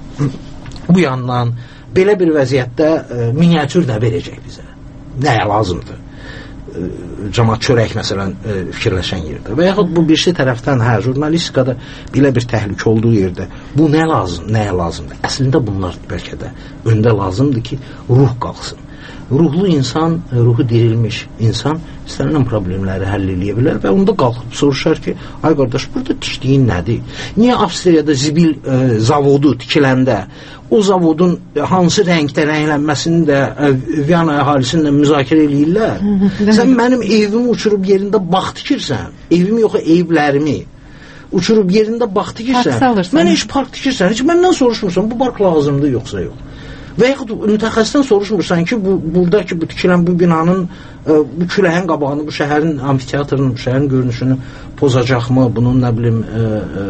bu yandan, belə bir vəziyyətdə e, miniatür nə verəcək bizə? Nəyə lazımdır? Cəmaət çörək məsələn e, fikirləşən yerdə və yaxud bu birisi tərəfdən hə, jurnalistikada belə bir təhlükə olduğu yerdə bu nə lazım, nəyə lazımdır? Əslində bunlar bəlkə də öndə lazımdır ki, ruh qalxsın. Ruhlu insan, ruhu dirilmiş insan istənilən problemləri həll edə bilər və onda qalxıb soruşar ki, ay qardaş, burada tikdiyin nədir? Niyə Avstriyada zibil e, zavodu tikiləndə o zavodun hansı rəngdə rənglənməsini də Viyana əhalisinlə müzakirə eləyirlər? Sən mənim evimi uçurub yerində bax tikirsən, evimi yox, evlərimi uçurub yerində bax tikirsən, mən heç park tikirsən, heç məndən soruşmursan, bu park lazımdır yoxsa yox. Və yaxud mütəxəssisdən soruşmursan ki, bu, buradakı bu tikilən bu binanın, e, bu küləyin qabağını, bu şəhərin amfiteatrının, bu şəhərin görünüşünü pozacaqmı, bunun nə bilim e,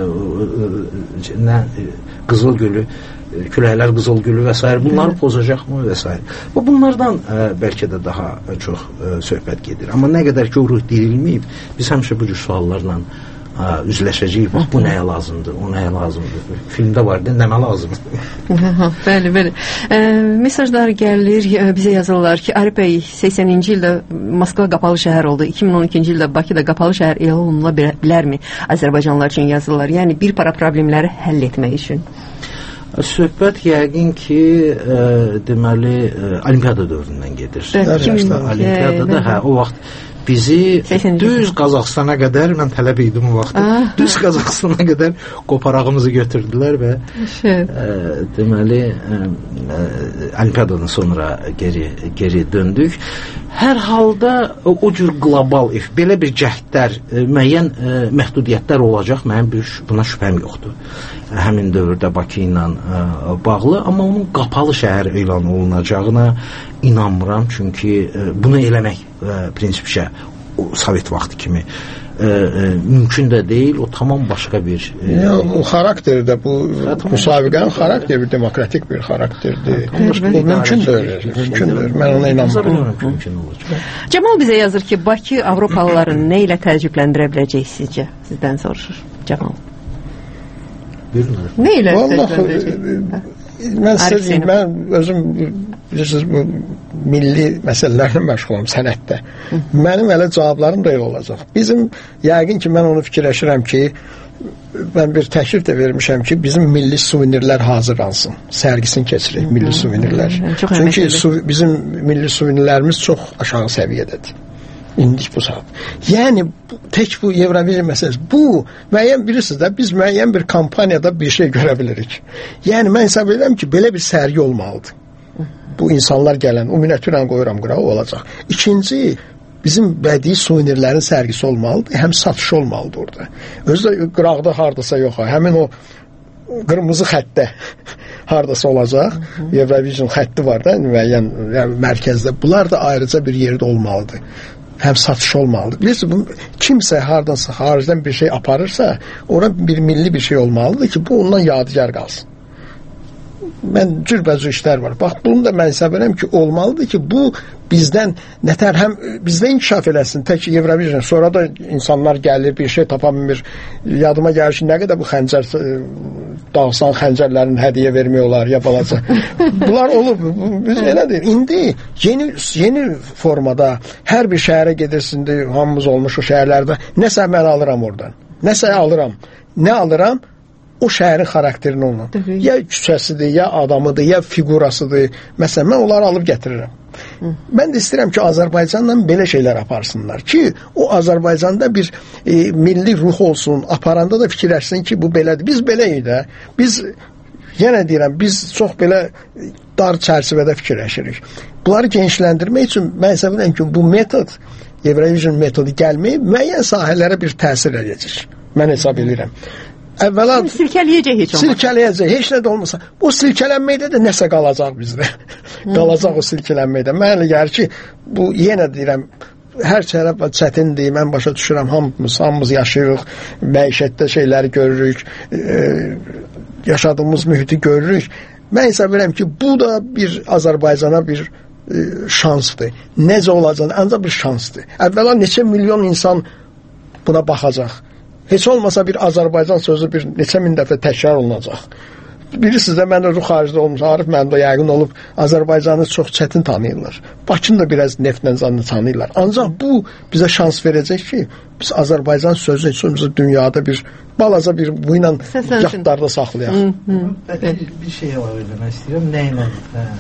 e, e, nə, e, Qızıl Gölü, e, küləklər Qızıl Gölü və s. bunları pozacaqmı və s. Və bunlardan e, bəlkə də daha çox e, söhbət gedir. Amma nə qədər ki, o ruh dirilməyib, biz həmişə bu cür suallarla Ha, üzləşəcəyik, bax, bu nəyə lazımdır, o nəyə lazımdır, filmdə var, nəmə lazımdır. Bəli, bəli. E, mesajlar gəlir, bizə yazırlar ki, Arif bəy, səksəninci ildə Moskva qapalı şəhər oldu, iki min on ikinci ildə Bakıda qapalı şəhər elan olunula bilərmi? Azərbaycanlılar üçün yazırlar, yəni bir para problemləri həll etmək üçün. Söhbət yəqin ki, e, deməli, e, Olimpiada dövründən gedir. Olimpiadada, hə, o vaxt bizi düz Qazaxstana qədər, mən tələb idim o vaxtı, düz Qazaxstana qədər qoparağımızı götürdülər və e, deməli e, e, Olimpiadadan sonra geri, geri döndük. Hər halda o, o cür qlobal, belə bir cəhdlər, e, müəyyən e, məhdudiyyətlər olacaq, mənim bir, buna şübhəm yoxdur. Həmin dövrdə Bakı ilə e, bağlı, amma onun qapalı şəhər elan olunacağına inanmıram, çünki e, bunu eləmək e, prinsipcə o Sovet vaxtı kimi e, e, mümkün də deyil, o tamam başqa bir e, ya, o xarakterdə bu müsabiqənin xarakteri bir demokratik bir xarakterdir. Bu mümkündür, mümkündür. Mən ona inanmıram. Cəmal bizə yazır ki, Bakı Avropalıların nə ilə təəccübləndirə biləcək sizcə? Sizdən soruşur Cəmal. Nə ilə təəccübləndirəcək? Mən sizə mən özüm bilirsiniz, bu milli məsələlərlə məşğulam sənətdə. Mənim elə cavablarım da yox olacaq. Bizim, yəqin ki, mən onu fikirləşirəm ki, mən bir təklif də vermişəm ki, bizim milli suvenirlər hazırlansın. Sərgisini keçirək, milli suvenirlər. Çünki su, bizim milli suvenirlərimiz çox aşağı səviyyədədir. İndik bu saat. Yəni, bu, tək bu Eurovision məsələsi, bu, müəyyən bilirsiniz də, biz müəyyən bir kampaniyada bir şey görə bilirik. Yəni, mən hesab edirəm ki, belə bir sərgi olmalıdır. Bu insanlar gələn, o miniatürən qoyuram qırağı olacaq. İkinci, bizim bədii suvenirlərin sərgisi olmalıdır, həm satışı olmalıdır orada. Özü də qıraqda hardasa yox, həmin o qırmızı xəttdə hardasa olacaq. Eurovision xətti var da, müəyyən yəni, mərkəzdə. Bunlar da ayrıca bir yerdə olmalıdır. Həm satış olmalıdır. Bilirsiniz, bu, kimsə hardansa, haricdən bir şey aparırsa, ora bir milli bir şey olmalıdır ki, bu ondan yadigar qalsın. Mən cürbəcür işlər var. Bax, bunu da mən hesab edirəm ki, olmalıdır ki, bu bizdən nətər həm bizdə inkişaf eləsin, tək Eurovision. Sonra da insanlar gəlir, bir şey tapa bilmir. Yadıma gəlir ki, nə qədər bu xəncər dağsan xəncərlərin hədiyyə vermək olar, ya balaca. Bunlar olub. Biz elədir. İndi yeni yeni formada hər bir şəhərə gedirsindir, hamımız olmuş o şəhərlərdə. Nəsə mən alıram oradan. Nəsə alıram. Nə alıram? O şəhərin xarakterini onunla. Ya küçəsidir, ya adamıdır, ya figurasıdır. Məsələn, mən onları alıb gətirirəm. Hı. Mən də istəyirəm ki, Azərbaycanla belə şeylər aparsınlar ki, o Azərbaycanda bir e, milli ruh olsun, aparanda da fikirləşsin ki, bu belədir. Biz beləyik də. Biz, yenə deyirəm, biz çox belə dar çərçivədə fikirləşirik. Bunları genişləndirmək üçün mən hesab edirəm ki, bu metod, Eurovision metodu gəlməyib, müəyyən sahələrə bir təsir edəcək. Mən hesab edirəm. Əvvəla silkələyəcək heç olmasa. Silkələyəcək, heç nə də olmasa. O silkələnməkdə də nəsə qalacaq bizdə. qalacaq o silkələnməkdə. Mənə gəlir ki, bu yenə deyirəm, hər tərəf çətindir, mən başa düşürəm, hamımız, hamımız yaşayırıq, məişətdə şeyləri görürük, e, yaşadığımız mühiti görürük. Mən hesab edirəm ki, bu da bir Azərbaycana bir e, şansdır. Necə olacaq, ancaq bir şansdır. Əvvəla neçə milyon insan buna baxacaq. Heç olmasa bir Azərbaycan sözü bir neçə min dəfə təkrar olunacaq. Bilirsiniz də, mən də ruh xaricdə olmuş, Arif məndə yəqin olub, Azərbaycanı çox çətin tanıyırlar. Bakını da biraz neftlə canlı tanıyırlar. Ancaq bu bizə şans verəcək ki, biz Azərbaycan sözü üçün bizi dünyada bir balaca bir bu ilə yadlarda saxlayaq. Bir, bir şey var eləmək istəyirəm. Nə ilə?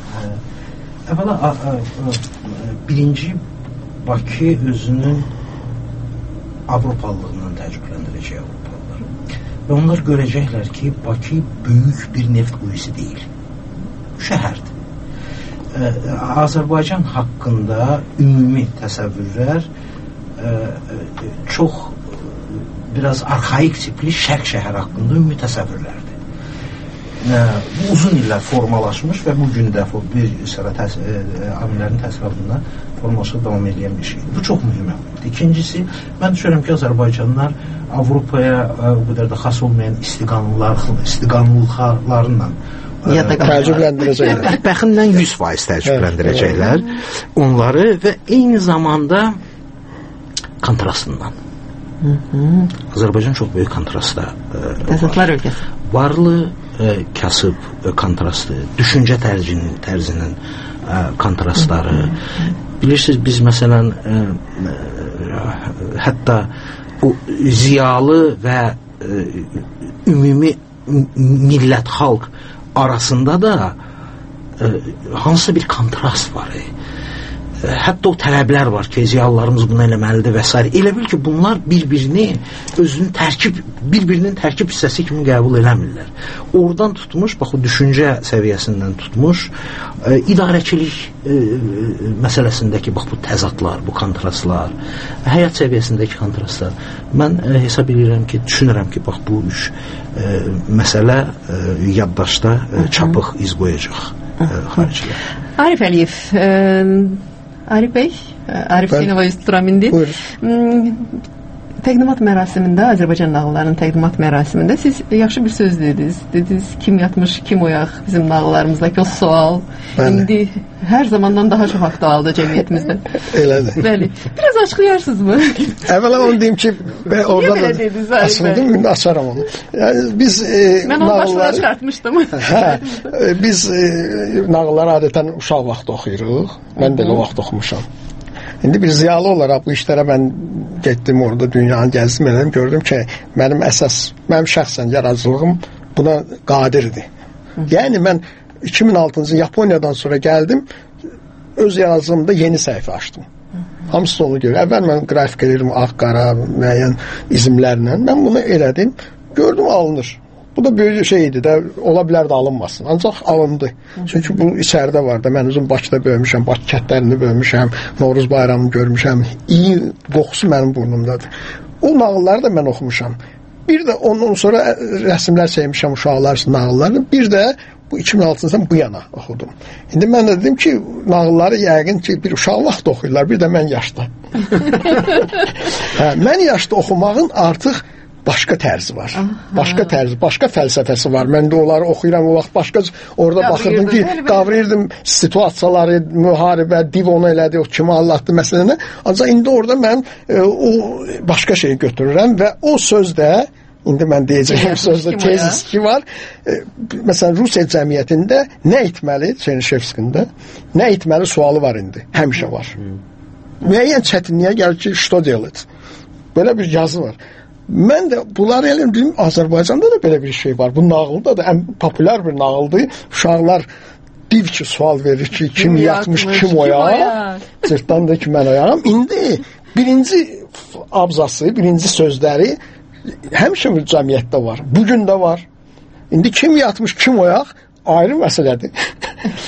Əvvəla birinci Bakı özünün Avrupalılığından təcrübələndirəcək Avropalıları. Və onlar görəcəklər ki, Bakı böyük bir neft quyusu deyil. Şəhərdir. Ə, Azərbaycan haqqında ümumi təsəvvürlər ə, çox biraz arxaik tipli şərq şəhər haqqında ümumi təsəvvürlərdir. Ə, bu uzun illər formalaşmış və bugün də bir sıra təs amillərin təsərrüfatında formalaşıb davam edən bir şey. Bu çox mühüm əmrdir. İkincisi, mən düşünürəm ki, Azərbaycanlar Avropaya ə, o qədər də xas olmayan istiqanlılar, istiqanlılarla təəccübləndirəcəklər. Bəxindən yüz faiz təəccübləndirəcəklər onları və eyni zamanda kontrastından. Azərbaycan çox böyük kontrastda təzadlar ölkəsi. Varlı, ə, kasıb ə, kontrastı, düşüncə tərzinin, tərzinin ə, kontrastları. Bilirsiniz, biz məsələn ə, ə, hətta o ziyalı və ə, ümumi millət, xalq arasında da ə, hansısa bir kontrast var. E. Hətta o tələblər var ki, ziyalılarımız bunu eləməlidir və s. Elə bil ki, bunlar bir-birini özünün tərkib, bir-birinin tərkib hissəsi kimi qəbul eləmirlər. Oradan tutmuş, bax o düşüncə səviyyəsindən tutmuş, e, idarəçilik e, məsələsindəki bax bu təzadlar, bu kontrastlar, həyat səviyyəsindəki kontrastlar. Mən e, hesab edirəm ki, düşünürəm ki, bax bu üç e, məsələ e, yaddaşda e, çapıq iz qoyacaq e, xaricilər. Arif Əliyev, e, Arif bəy, Arif Hüseynova üst turam indi. Təqdimat mərasimində, Azərbaycan nağıllarının təqdimat mərasimində siz yaxşı bir söz dediniz. Dediniz, kim yatmış, kim oyaq bizim nağıllarımızdakı o sual. Bəli. İndi hər zamandan daha çox aktualdır cəmiyyətimizdə. Elədir. Bəli. Biraz açıqlayarsınız mı? Əvvəla onu deyim ki, orada da açıldım, indi açaram onu. Yəni, biz e, mən onu başına çıxartmışdım. Hə, biz e, nağılları adətən uşaq vaxtı oxuyuruq. Mən də elə vaxt oxumuşam. İndi bir ziyalı olaraq bu işlərə mən getdim, orada dünyanı gəzdim, elədim, gördüm ki, mənim əsas, mənim şəxsən yaradıcılığım buna qadirdir. Yəni mən iki min altıncı Yaponiyadan sonra gəldim, öz yaradıcılığımda yeni səhifə açdım. Hamısı onu görür. Əvvəl mən qrafik edirdim, ağ-qara, müəyyən izimlərlə. Mən bunu elədim, gördüm alınır. Bu da böyük şeydir də, ola bilər də alınmasın. Ancaq alındı. Çünki bu içəridə var da, mən uzun Bakıda böyümüşəm, Bakı kətlərini böyümüşəm, Novruz bayramını görmüşəm. İyi qoxusu mənim burnumdadır. O nağılları da mən oxumuşam. Bir də ondan sonra rəsmlər çəkmişəm uşaqlar üçün nağıllarını. Bir də bu iki min altıncıdan bu yana oxudum. İndi mən də dedim ki, nağılları yəqin ki, bir uşaq vaxt oxuyurlar, bir də mən yaşda. Hə, mən yaşda oxumağın artıq başqa tərzi var. Aha. Başqa tərzi, başqa fəlsəfəsi var. Mən də onları oxuyuram, o vaxt başqa orada baxırdım ki, qavrayırdım situasiyaları, müharibə, div onu elədi, o kimi Allah'tı məsələni. Ancaq indi orada mən e, o başqa şeyi götürürəm və o sözdə, indi mən deyəcəyim sözdə tezis ki var. E, məsələn, Rusiya cəmiyyətində nə etməli, Çernyşevskində, nə etməli sualı var indi. Həmişə var. Müəyyən çətinliyə gəlir ki, что делать? Belə bir yazı var. Mən də bunları eləm dedim, Azərbaycanda da belə bir şey var. Bu nağılda da ən populyar bir nağıldır. Uşaqlar div ki sual verir ki, kim, kim yatmış, yatmış, kim oyaq. Cırtdan da ki, mən oyağım. İndi birinci abzası, birinci sözləri həmişə bir cəmiyyətdə var. Bugün də var. İndi kim yatmış, kim oyaq ayrı məsələdir.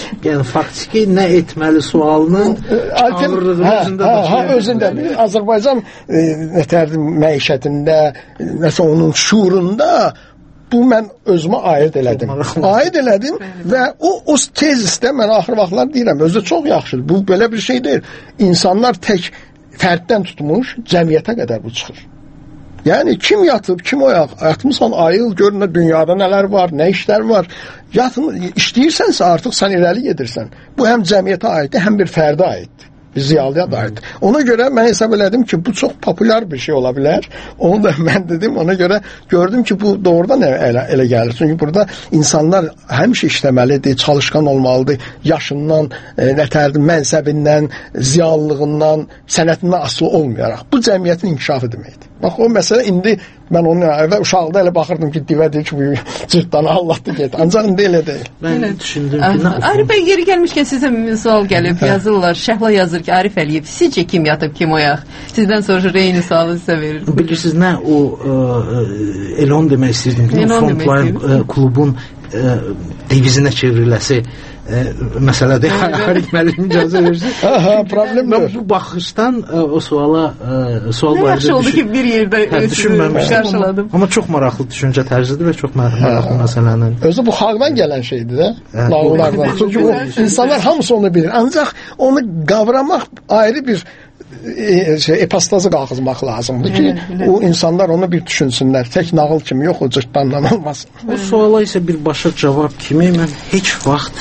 Yəni faktiki nə etməli sualının ağırlığının hə, özündə hə, daşıyır. hə, özündə bir Azərbaycan e, nətərdir məişətində, nəsə onun şuurunda bu mən özümə aid elədim. Aid elədim və o o tezisdə mən axır vaxtlar deyirəm, özü çox yaxşıdır. Bu belə bir şey deyil. İnsanlar tək fərddən tutmuş cəmiyyətə qədər bu çıxır. Yəni kim yatıb, kim oyaq, yatmısan ayıl, görün dünyada nələr var, nə işlər var. Yatın, işləyirsənsə artıq sən irəli gedirsən. Bu həm cəmiyyətə aiddir, həm bir fərdə aiddir. Bir ziyalıya da aiddir. Ona görə mən hesab elədim ki, bu çox populyar bir şey ola bilər. Onu da mən dedim, ona görə gördüm ki, bu doğrudan elə, elə gəlir. Çünki burada insanlar həmişə işləməlidir, çalışqan olmalıdır. Yaşından, e, nətərdir, mənsəbindən, ziyalılığından, sənətindən asılı olmayaraq. Bu cəmiyyətin inkişafı deməkdir. Bax, o məsələ indi mən onun əvvə uşaqda elə baxırdım ki, divə deyir ki, bu cırtdanı Allah'tı get. Ancaq indi elə deyil. Mən düşündüm ki, nə Arif bəy, yeri gəlmişkən sizə sual gəlib, yazırlar. Şəhla yazır ki, Arif Əliyev, sizcə kim yatıb, kim oyaq? Sizdən sonra eyni sualı sizə verir. Bilirsiniz nə, o ə, elə onu demək istəyirdim ki, Frontline klubun ə, devizinə çevriləsi ə, məsələdir. Arif müəllim icazə versin. Hə, problem yox. Bu baxışdan ə, o suala ə, sual nə yaxşı oldu ki, bir yerdə hə, qarşıladım. Amma çox maraqlı düşüncə tərzidir və çox maraqlı məsələnin. Özü bu xalqdan gələn şeydir də, nağıllardan. Çünki o insanlar hamısı onu bilir. Ancaq onu qavramaq ayrı bir e, şey, epastazı qalxızmaq lazımdır ki, o insanlar onu bir düşünsünlər. Tək nağıl kimi yox, o cırtdandan olmasın. Bu suala isə birbaşa cavab kimi mən heç vaxt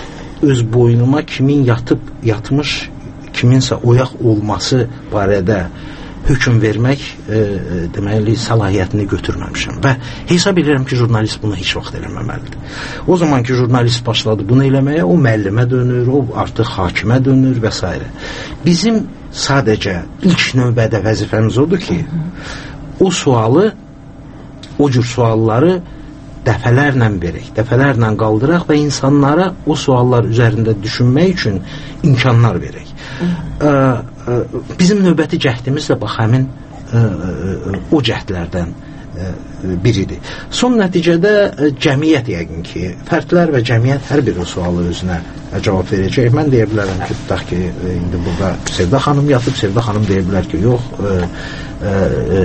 öz boynuma kimin yatıb yatmış, kiminsə oyaq olması barədə hökm vermək e, deməli səlahiyyətini götürməmişəm və hesab edirəm ki, jurnalist bunu heç vaxt eləməməlidir. O zaman ki, jurnalist başladı bunu eləməyə, o müəllimə dönür, o artıq hakimə dönür və s. Bizim sadəcə ilk növbədə vəzifəmiz odur ki, o sualı, o cür sualları dəfələrlə verək, dəfələrlə qaldıraq və insanlara o suallar üzərində düşünmək üçün imkanlar verək. Ə, ə, bizim növbəti cəhdimiz də bax həmin ə, ə, o cəhdlərdən ə, biridir. Son nəticədə ə, cəmiyyət yəqin ki, fərdlər və cəmiyyət hər bir o sualı özünə cavab verəcək. Mən deyə bilərəm ki, tutaq ki, indi burada Sevda xanım yatıb, Sevda xanım deyə bilər ki, yox, ə, ə,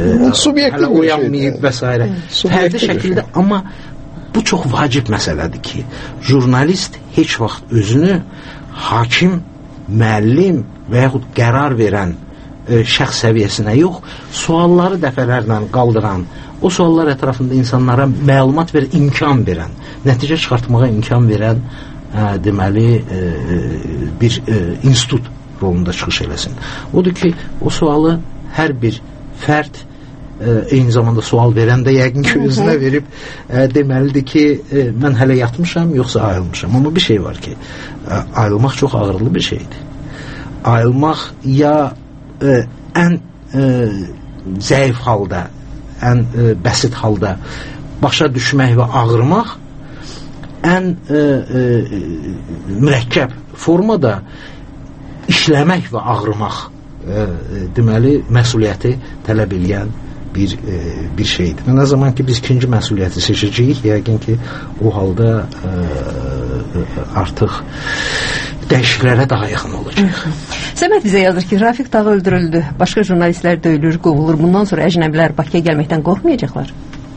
ə, hələ oyanmayıb və s. Fərdi şəkildə, amma bu çox vacib məsələdir ki, jurnalist heç vaxt özünü hakim, müəllim və yaxud qərar verən e, şəxs səviyyəsinə yox, sualları dəfələrlə qaldıran, o suallar ətrafında insanlara məlumat verən, imkan verən, nəticə çıxartmağa imkan verən e, deməli e, bir e, institut rolunda çıxış eləsin. Odur ki, o sualı hər bir fərd eyni zamanda sual verən də yəqin ki, özünə verib ə, deməlidir ki, ə, mən hələ yatmışam, yoxsa ayılmışam. Amma bir şey var ki, ə, ayılmaq çox ağırlı bir şeydir. Ayılmaq ya ə, ən ə, zəif halda, ən ə, bəsit halda başa düşmək və ağırmaq, ən ə, ə, mürəkkəb formada işləmək və ağırmaq ə, deməli, məsuliyyəti tələb edən bir e, bir şeydir. Və nə zaman ki biz ikinci məsuliyyəti seçəcəyik, yəqin ki o halda e, artıq dəyişiklərə daha yaxın olacaq. Səməd bizə yazır ki, Rafiq Dağ öldürüldü, başqa jurnalistlər döyülür, qovulur. Bundan sonra əcnəbilər Bakıya gəlməkdən qorxmayacaqlar.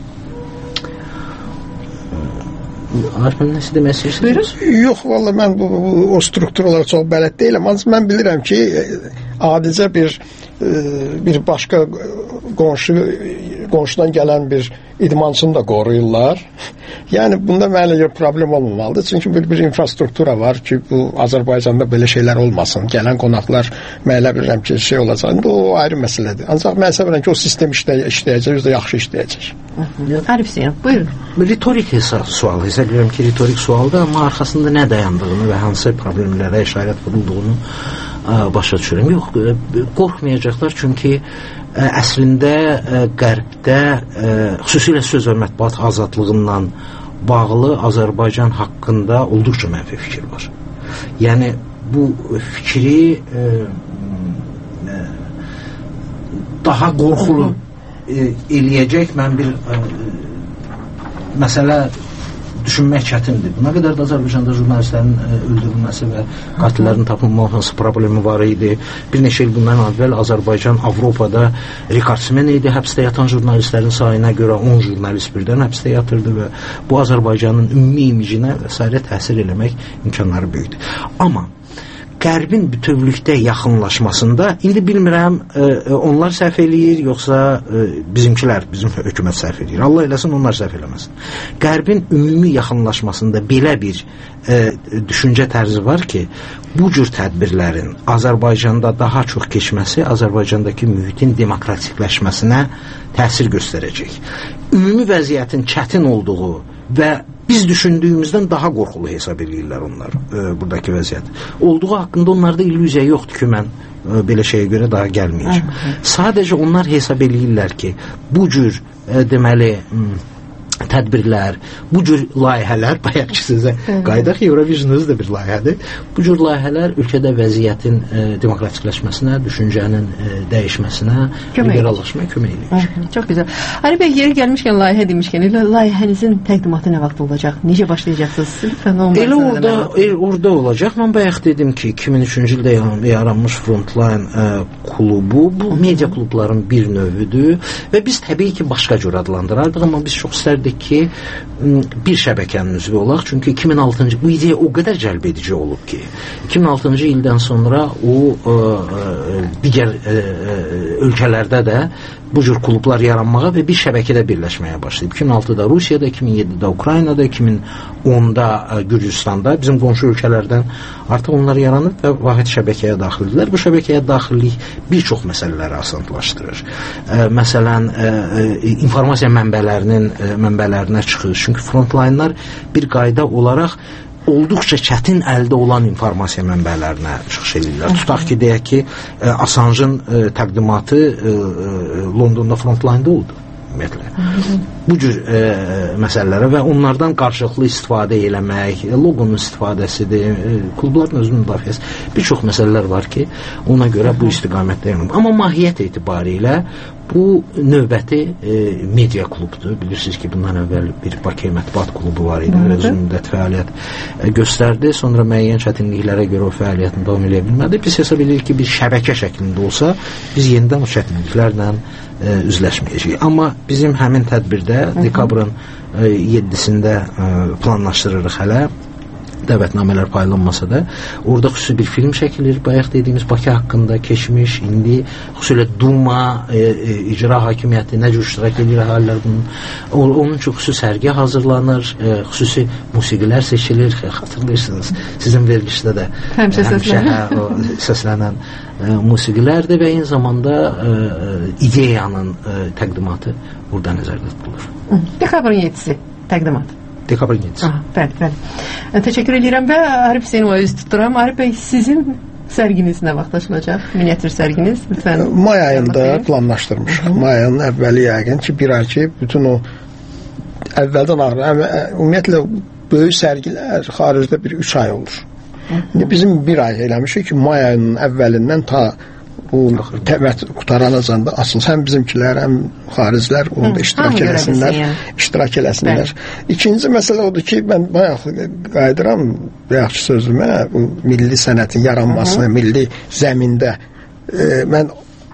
Arif, nəsə demək istəyirsiniz? Yox, valla mən bu, bu, o strukturlara çox bələd deyiləm. Ancaq mən bilirəm ki, adicə bir bir başqa qonşu qonşudan gələn bir idmançını da qoruyurlar. Yəni bunda mənə görə problem olmamalıdır. Çünki bir, bir infrastruktura var ki, bu Azərbaycanda belə şeylər olmasın. Gələn qonaqlar mən elə bilirəm ki, şey olacaq. Bu ayrı məsələdir. Ancaq mən səbirəm ki, o sistem işləy işləyəcək, özü də yaxşı işləyəcək. Arif Zeynəb, buyurun. Ritorik hesab sual. Hesab edirəm ki, ritorik sualdır, amma arxasında nə dayandığını və hansı problemlərə işarət vurulduğunu başa düşürəm. Yox, qorxmayacaqlar, çünki ə, əslində ə, qərbdə ə, xüsusilə söz və mətbuat azadlığından bağlı Azərbaycan haqqında olduqca mənfi fikir var. Yəni bu fikri ə, ə, daha qorxulu ə, eləyəcək mən bir ə, məsələ düşünmək çətindir. Buna qədər də Azərbaycanda jurnalistlərin ə, öldürülməsi və qatillərin tapılması problemi var idi. Bir neçə il bundan əvvəl Azərbaycan Avropada rekordsmen idi. Həbsdə yatan jurnalistlərin sayına görə on jurnalist birdən həbsdə yatırdı və bu Azərbaycanın ümumi imicinə və s. təsir eləmək imkanları böyükdür. Amma Qərbin bütövlükdə yaxınlaşmasında indi bilmirəm e, onlar səhv eləyir yoxsa e, bizimkilər, bizim hökumət səhv eləyir. Allah eləsin onlar səhv eləməsin. Qərbin ümumi yaxınlaşmasında belə bir e, düşüncə tərzi var ki, bu cür tədbirlərin Azərbaycanda daha çox keçməsi Azərbaycandakı mühitin demokratikləşməsinə təsir göstərəcək. Ümumi vəziyyətin çətin olduğu və biz düşündüyümüzdən daha qorxulu hesab edirlər onlar e, buradakı vəziyyət. Olduğu haqqında onlarda illüziya yoxdur ki, mən e, belə şeyə görə daha gəlməyəcəm. Sadəcə onlar hesab edirlər ki, bu cür e, deməli tədbirlər, bu cür layihələr, bayaq ki sizə qaydaq Eurovision özü də bir layihədir. Bu cür layihələr ölkədə vəziyyətin e, demokratikləşməsinə, düşüncənin e, dəyişməsinə, liberallaşmaya kömək edir. Çox gözəl. Ali bəy, yeri gəlmişkən, layihə demişkən, elə layihənizin təqdimatı nə vaxt olacaq? Necə başlayacaqsınız? Elə orada, el, orada olacaq. Mən bayaq dedim ki, iki min üçüncü ildə yaranmış Frontline e, klubu, bu media klubların bir növüdür və biz təbii ki, başqa cür adlandırardıq, amma biz çox istərdik ki, bir şəbəkənin üzvü olaq. Çünki iki min altıncı bu ideya o qədər cəlb edici olub ki, iki min altıncı ildən sonra o ə, ə, digər ə, ə, ölkələrdə də bu cür klublar yaranmağa və bir şəbəkədə birləşməyə başlayıb. iki min altıda Rusiyada, iki min yeddidə Ukraynada, iki min onda Gürcüstanda, bizim qonşu ölkələrdən artıq onlar yaranıb və vahid şəbəkəyə daxildirlər. Bu şəbəkəyə daxillik bir çox məsələləri asanlaşdırır. Ə, məsələn, ə, ə, informasiya mənbələrinin ə, mənbələrinə çıxış. Çünki frontline'lar bir qayda olaraq olduqca çətin əldə olan informasiya mənbələrinə çıxış edirlər. Tutaq ki, deyək ki, Assange'ın e, təqdimatı e, e, Londonda Frontline-da oldu. Ümumiyyətlə. Bu cür e, məsələlərə və onlardan qarşılıqlı istifadə eləmək, loqonun istifadəsidir, e, klubların özünün müdafiəsi, bir çox məsələlər var ki, ona görə bu istiqamətdə yanılıb. Amma mahiyyət etibarilə bu növbəti e, media klubdur. Bilirsiniz ki, bundan əvvəl bir Bakı mətbuat klubu var idi, uzun müddət fəaliyyət e, göstərdi. Sonra müəyyən çətinliklərə görə o fəaliyyətini davam edə bilmədi. Biz hesab edirik ki, bir şəbəkə şəklində olsa, biz yenidən o çətinliklərlə e, üzləşməyəcəyik. Amma bizim həmin tədbirdə dekabrın e, yeddisində e, planlaşdırırıq hələ. Dəvətnamələr paylanmasa da orada xüsusi bir film çəkilir. Bayaq dediyimiz Bakı haqqında keçmiş, indi xüsusilə Duma, e, e, icra hakimiyyəti nə cür iştirak edir əhalilər bunun. O, onun üçün xüsusi sərgi hazırlanır, e, xüsusi musiqilər seçilir. Xatırlayırsınız, sizin verilişdə də həmişə hə, o, səslənən e, musiqilərdir və eyni zamanda e, ideyanın e, təqdimatı burada nəzərdə tutulur. Dekabrın yeddisi təqdimat. Dekabrın yeddisi. Bəli, bəli. Təşəkkür edirəm və Arif Hüseynova üz tuturam. Arif bəy, sizin sərginiz nə vaxt açılacaq? Miniatür sərginiz? Lütfən. May ayında planlaşdırmışıq. May ayının əvvəli yəqin ki, bir ay ki, bütün o əvvəldən ağır. Ümumiyyətlə, böyük sərgilər xaricdə bir üç ay olur. İndi bizim bir ay eləmişik ki, may ayının əvvəlindən ta bu təmət qutaranacan da açılsın. Həm bizimkilər, həm xaricilər onda iştirak eləsinlər. İştirak eləsinlər. İkinci məsələ odur ki, mən bayaq qayıdıram, bayaq ki sözümə, bu milli sənətin yaranmasına, milli zəmində e, mən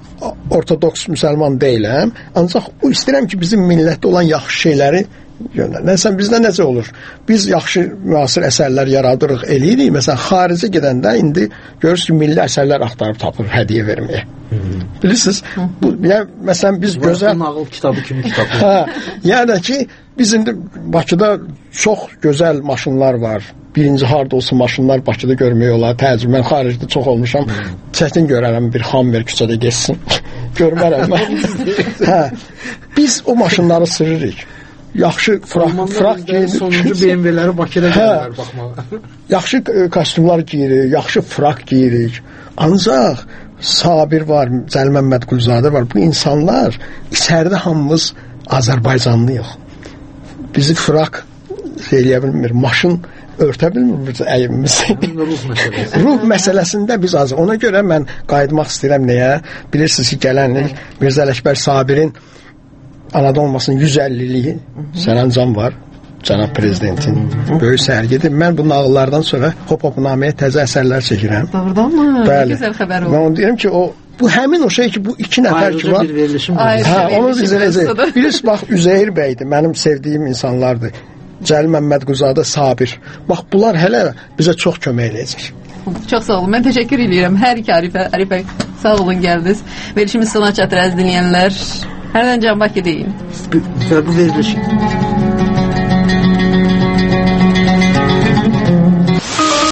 ortodoks müsəlman deyiləm, ancaq bu istəyirəm ki, bizim millətdə olan yaxşı şeyləri göndər. Nəsən bizdə necə olur? Biz yaxşı müasir əsərlər yaradırıq, eləyirik. Məsələn, xaricə gedəndə indi görürsünüz ki, milli əsərlər axtarıb tapır hədiyyə verməyə. Hmm. Bilirsiniz? Bu, yəni, məsələn, biz bu gözəl... nağıl kitabı kimi kitabı. Hə, yəni ki, biz indi Bakıda çox gözəl maşınlar var. Birinci harda olsun maşınlar Bakıda görmək olar. Təəccüb, mən xaricdə çox olmuşam. Hmm. Çətin görərəm bir Hammer küçədə geçsin. Görmərəm mən. Hə, biz o maşınları sürürük. Yaxşı frak, frak giyirik. Sonuncu B M W'ləri Bakıda gəlirlər baxmağa. Yaxşı kostyumlar giyirik, yaxşı frak giyirik. Ancaq Sabir var, Cəlil Məmmədquluzadə var. Bu insanlar içəridə hamımız Azərbaycanlıyıq. Bizi frak eləyə bilmir, maşın örtə bilmir biz əyimimizi. Ruh məsələsi. Ruh məsələsində biz az. Ona görə mən qayıtmaq istəyirəm nəyə? Bilirsiniz ki, gələn il Mirzə Ələkbər Sabirin anadan olmasının yüz əlli illiyi sərəncam var. cənab prezidentin böyük sərgidir. Mən bu nağıllardan sonra Hop-Hopnaməyə təzə əsərlər çəkirəm. Doğrudanmı? Bəli. Gözəl xəbər oldu. Mən onu deyirəm ki, o bu həmin o şey ki, bu iki nəfər ki var. Bir verilişim var. Ayrıca Hə, onu verilişim izləyəcək. Birisi bax Üzeyir bəydir, mənim sevdiyim insanlardır. Cəlil Məmmədquzadə Sabir. Bax bunlar hələ bizə çox kömək eləyəcək. Çox sağ olun. Mən təşəkkür edirəm hər iki Arifə. Arifə sağ olun gəldiniz. Verilişimiz sona çatır əziz dinləyənlər. Hərdən Can Bakı deyin. Bu verilişim.